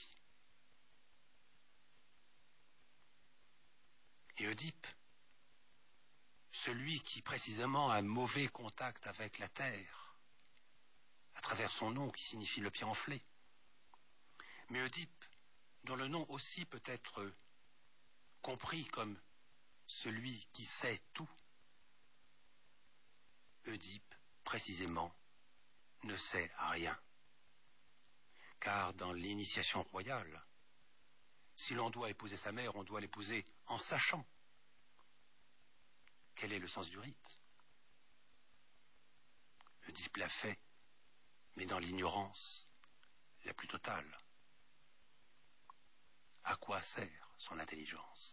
Et Oedipe, celui qui précisément a un mauvais contact avec la terre, à travers son nom qui signifie le pied enflé, mais Oedipe, dont le nom aussi peut être compris comme celui qui sait tout, Oedipe, précisément, ne sait rien. Car dans l'initiation royale, si l'on doit épouser sa mère, on doit l'épouser en sachant quel est le sens du rite. Oedipe l'a fait, mais dans l'ignorance la plus totale. À quoi sert son intelligence?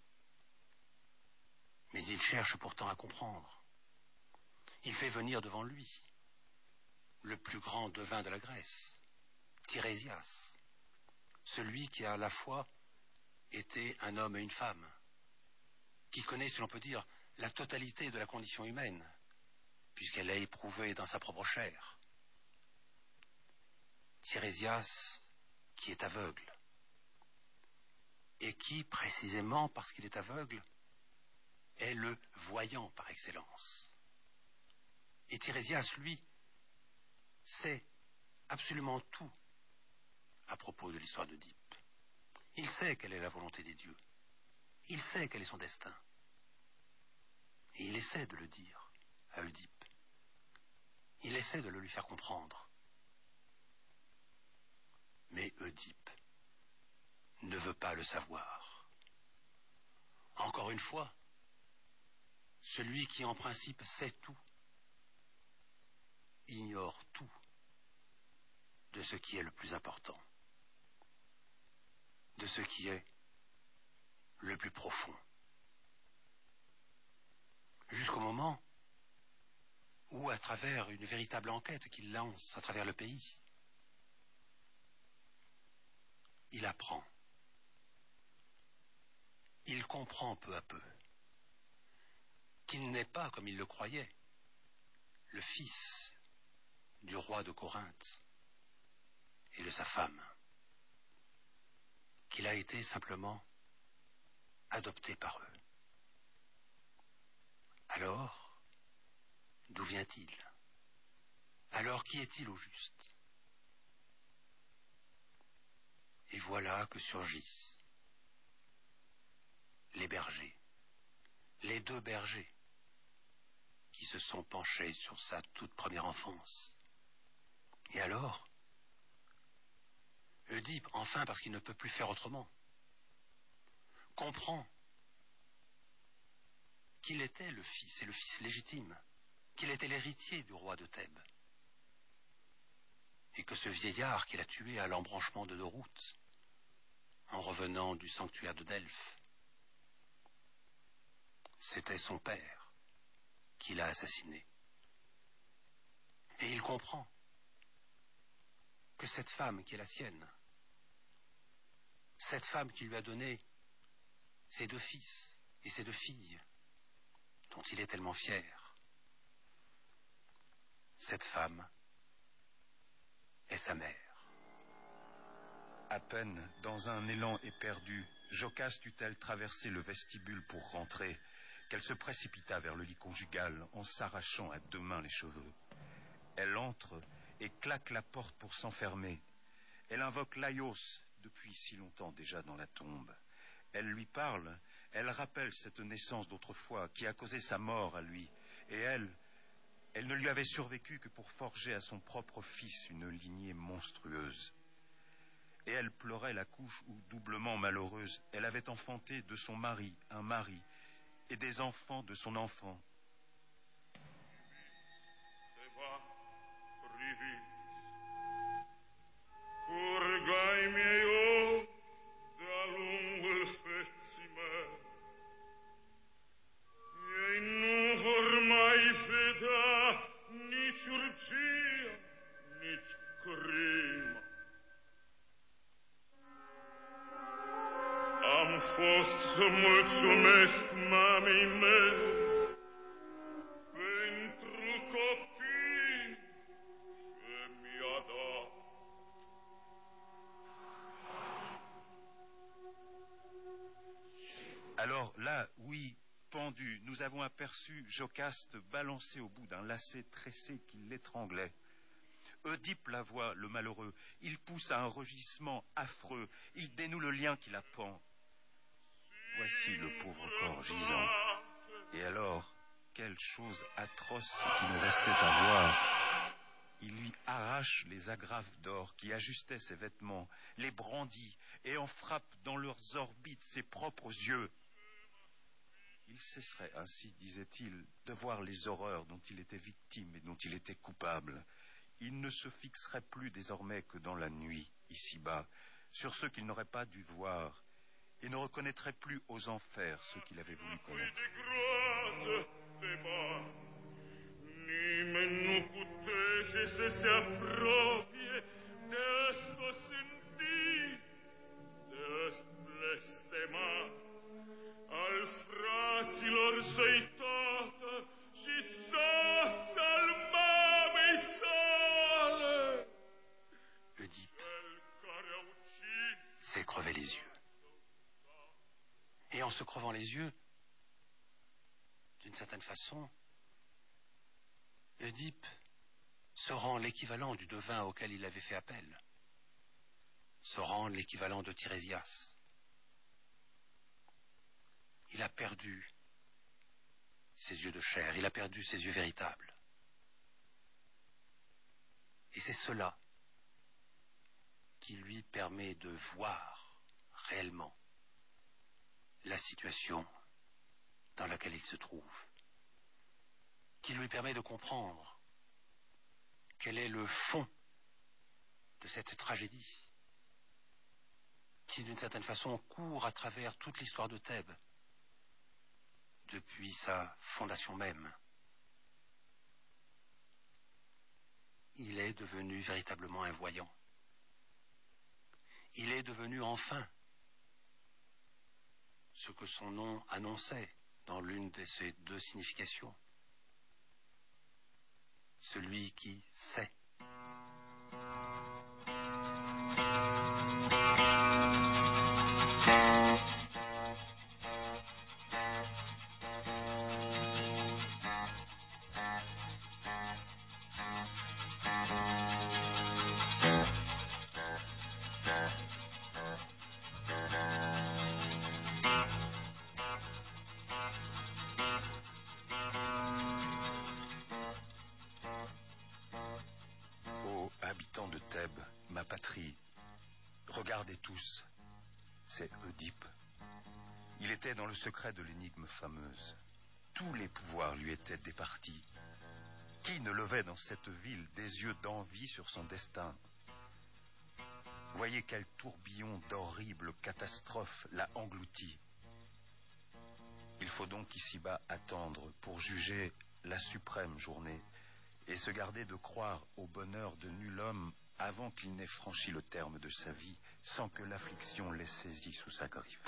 Mais il cherche pourtant à comprendre. Il fait venir devant lui le plus grand devin de la Grèce, Tirésias, celui qui a à la fois été un homme et une femme, qui connaît, si l'on peut dire, la totalité de la condition humaine, puisqu'elle l'a éprouvée dans sa propre chair. Tirésias qui est aveugle, et qui, précisément parce qu'il est aveugle, est le voyant par excellence. Et Tirésias, lui, sait absolument tout à propos de l'histoire d'Oedipe. Il sait quelle est la volonté des dieux. Il sait quel est son destin. Et il essaie de le dire à Oedipe. Il essaie de le lui faire comprendre. Mais Oedipe ne veut pas le savoir. Encore une fois, celui qui en principe sait tout, ignore tout de ce qui est le plus important, de ce qui est le plus profond. Jusqu'au moment où, à travers une véritable enquête qu'il lance à travers le pays, il apprend, il comprend peu à peu qu'il n'est pas, comme il le croyait, le fils du roi de Corinthe et de sa femme, qu'il a été simplement adopté par eux. Alors, d'où vient-il? Alors, qui est-il au juste? Et voilà que surgissent les bergers, les deux bergers qui se sont penchés sur sa toute première enfance. Et alors, Oedipe, enfin, parce qu'il ne peut plus faire autrement, comprend qu'il était le fils, et le fils légitime, qu'il était l'héritier du roi de Thèbes, et que ce vieillard qu'il a tué à l'embranchement de 2 routes, en revenant du sanctuaire de Delphes, c'était son père qui l'a assassiné. Et il comprend que cette femme qui est la sienne, cette femme qui lui a donné ses 2 fils et ses 2 filles, dont il est tellement fier, cette femme est sa mère. À peine, dans un élan éperdu, Jocaste eut-elle traversé le vestibule pour rentrer, qu'elle se précipita vers le lit conjugal en s'arrachant à 2 mains les cheveux. Elle entre et claque la porte pour s'enfermer. Elle invoque Laios, depuis si longtemps déjà dans la tombe. Elle lui parle, elle rappelle cette naissance d'autrefois qui a causé sa mort à lui, et elle ne lui avait survécu que pour forger à son propre fils une lignée monstrueuse. Et elle pleurait la couche où, doublement malheureuse, elle avait enfanté de son mari un mari, et des enfants de son enfant. Am fost să mulțumesc mamei mele pentru copii ce mi-a dat. Alors là, oui, pendu, nous avons aperçu Jocaste balancé au bout d'un lacet tressé qui l'étranglait. Oedipe la voit, le malheureux. Il pousse à un rugissement affreux. Il dénoue le lien qui la pend. Voici le pauvre corps gisant. Et alors, quelle chose atroce qui nous restait à voir. Il lui arrache les agrafes d'or qui ajustaient ses vêtements, les brandit et en frappe dans leurs orbites ses propres yeux. Il cesserait ainsi, disait-il, de voir les horreurs dont il était victime et dont il était coupable. Il ne se fixerait plus désormais que dans la nuit, ici-bas, sur ceux qu'il n'aurait pas dû voir, et ne reconnaîtrait plus aux enfers ceux qu'il avait voulu connaître. Al fraților săi tată și soț al mamei sale. Oedipe s'est crevé les yeux. Et en se crevant les yeux, d'une certaine façon, Oedipe se rend l'équivalent du devin auquel il avait fait appel, se rend l'équivalent de Tirésias. Il a perdu ses yeux de chair, il a perdu ses yeux véritables. Et c'est cela qui lui permet de voir réellement la situation dans laquelle il se trouve, qui lui permet de comprendre quel est le fond de cette tragédie qui, d'une certaine façon, court à travers toute l'histoire de Thèbes, depuis sa fondation même. Il est devenu véritablement un voyant. Il est devenu enfin ce que son nom annonçait dans l'une de ses 2 significations. Celui qui sait. Habitants de tous, c'est Oedipe. Il était dans le secret de l'énigme fameuse. Tous les pouvoirs lui étaient départis. Qui ne levait dans cette ville des yeux d'envie sur son destin? Voyez quel tourbillon d'horribles catastrophes l'a englouti. Il faut donc ici-bas attendre pour juger la suprême journée et se garder de croire au bonheur de nul homme avant qu'il n'ait franchi le terme de sa vie, sans que l'affliction l'ait saisi sous sa griffe.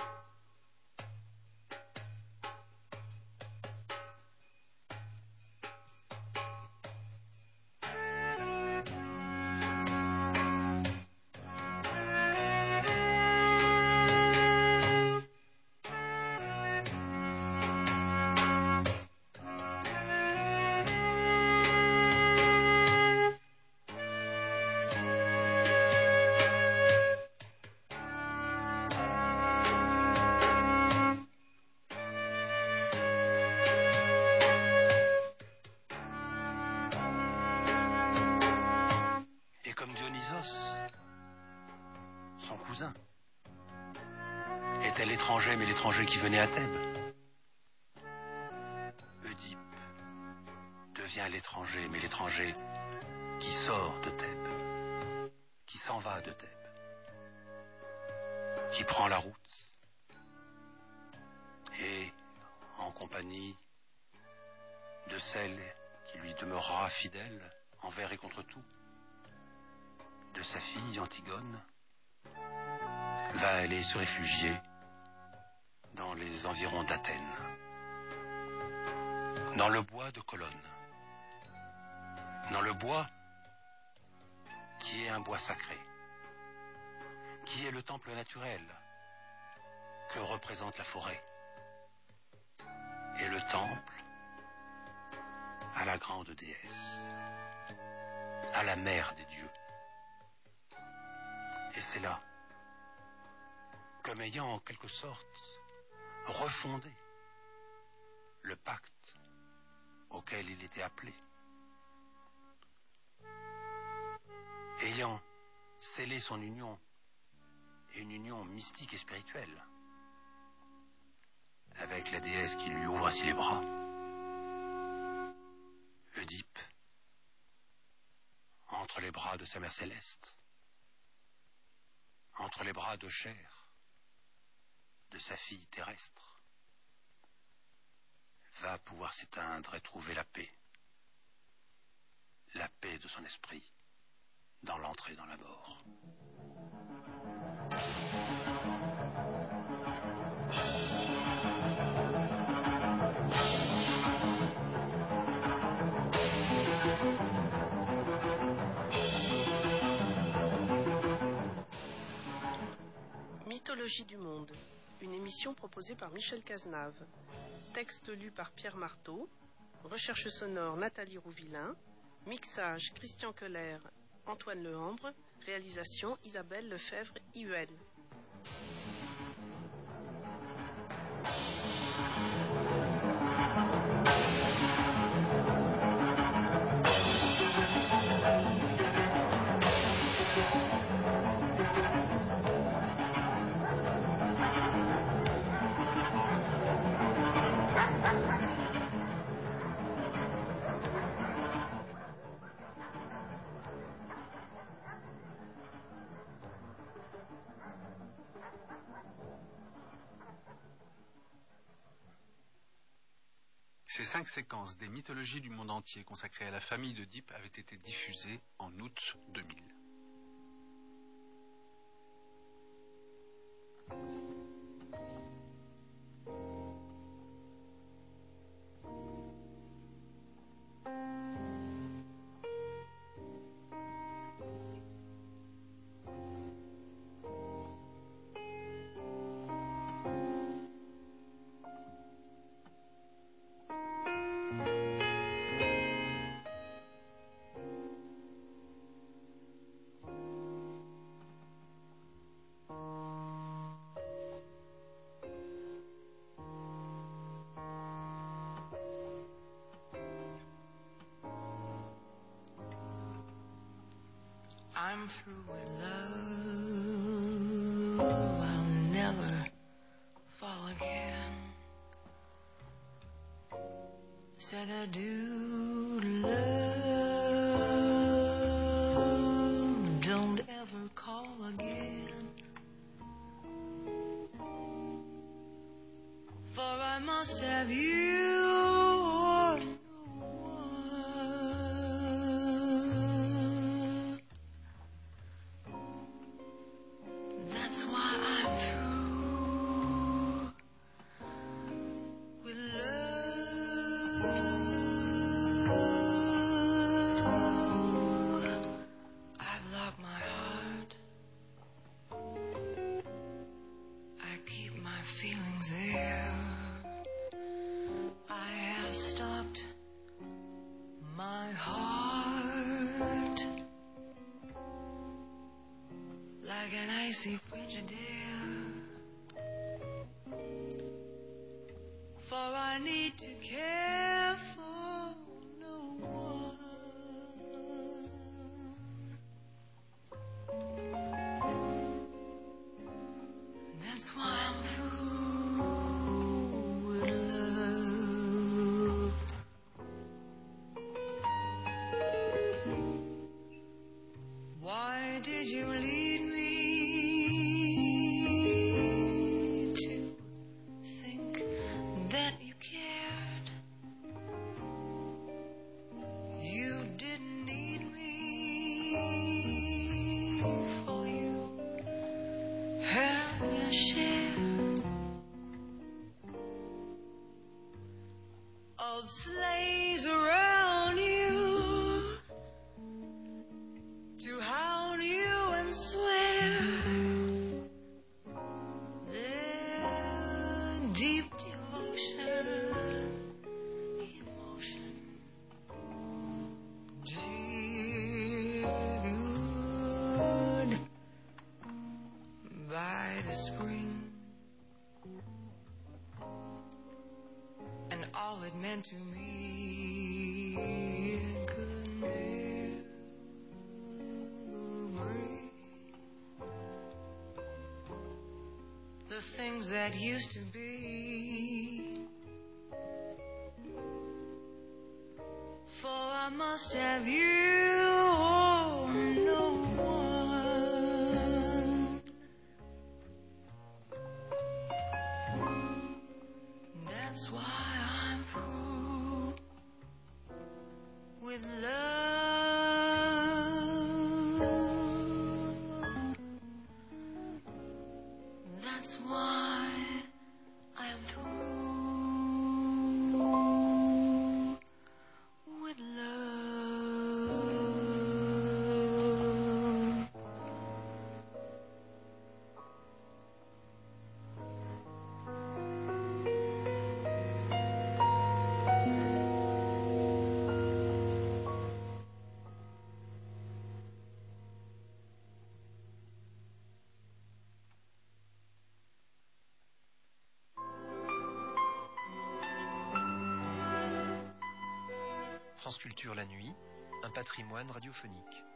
Son cousin était l'étranger, mais l'étranger qui venait à Thèbes. Oedipe devient l'étranger, mais l'étranger qui sort de Thèbes, qui s'en va de Thèbes, qui prend la route, et en compagnie de celle qui lui demeurera fidèle envers et contre tout, de sa fille Antigone, va aller se réfugier dans les environs d'Athènes, dans le bois de Colonne, dans le bois qui est un bois sacré, qui est le temple naturel que représente la forêt, et le temple à la grande déesse, à la mère des dieux. Et c'est là, comme ayant en quelque sorte refondé le pacte auquel il était appelé, ayant scellé son union, une union mystique et spirituelle, avec la déesse qui lui ouvre ainsi les bras, Oedipe, entre les bras de sa mère céleste, entre les bras de chair de sa fille terrestre, va pouvoir s'éteindre et trouver la paix de son esprit dans l'entrée dans la mort. Mythologie du monde, une émission proposée par Michel Cazenave. Texte lu par Pierre Marteau, recherche sonore Nathalie Rouvillain, mixage Christian Keller, Antoine Lehambre, réalisation Isabelle Lefebvre-Ihuel. Ces 5 séquences des mythologies du monde entier consacrées à la famille d'Oedipe avaient été diffusées en août 2000. I'm through with love. I'll never fall again. Said I do love. Don't ever call again. For I must have you or no one. That's why I'm through with love. I've locked my heart. I keep my feelings there. I have stopped my heart like an icy Frigidaire. For I need to care for no one. That's why I'm through with love. Why did you lead me to think that you cared? You didn't need me, for you had your share of slaves around you to hound you and swear their deep devotion, emotion, dear good. By the spring, and all it meant to me, it could never bring the things that used to be. For I must have you or no one. That's why I'm through with love. That's why I'm through with love. France Culture la nuit, un patrimoine radiophonique.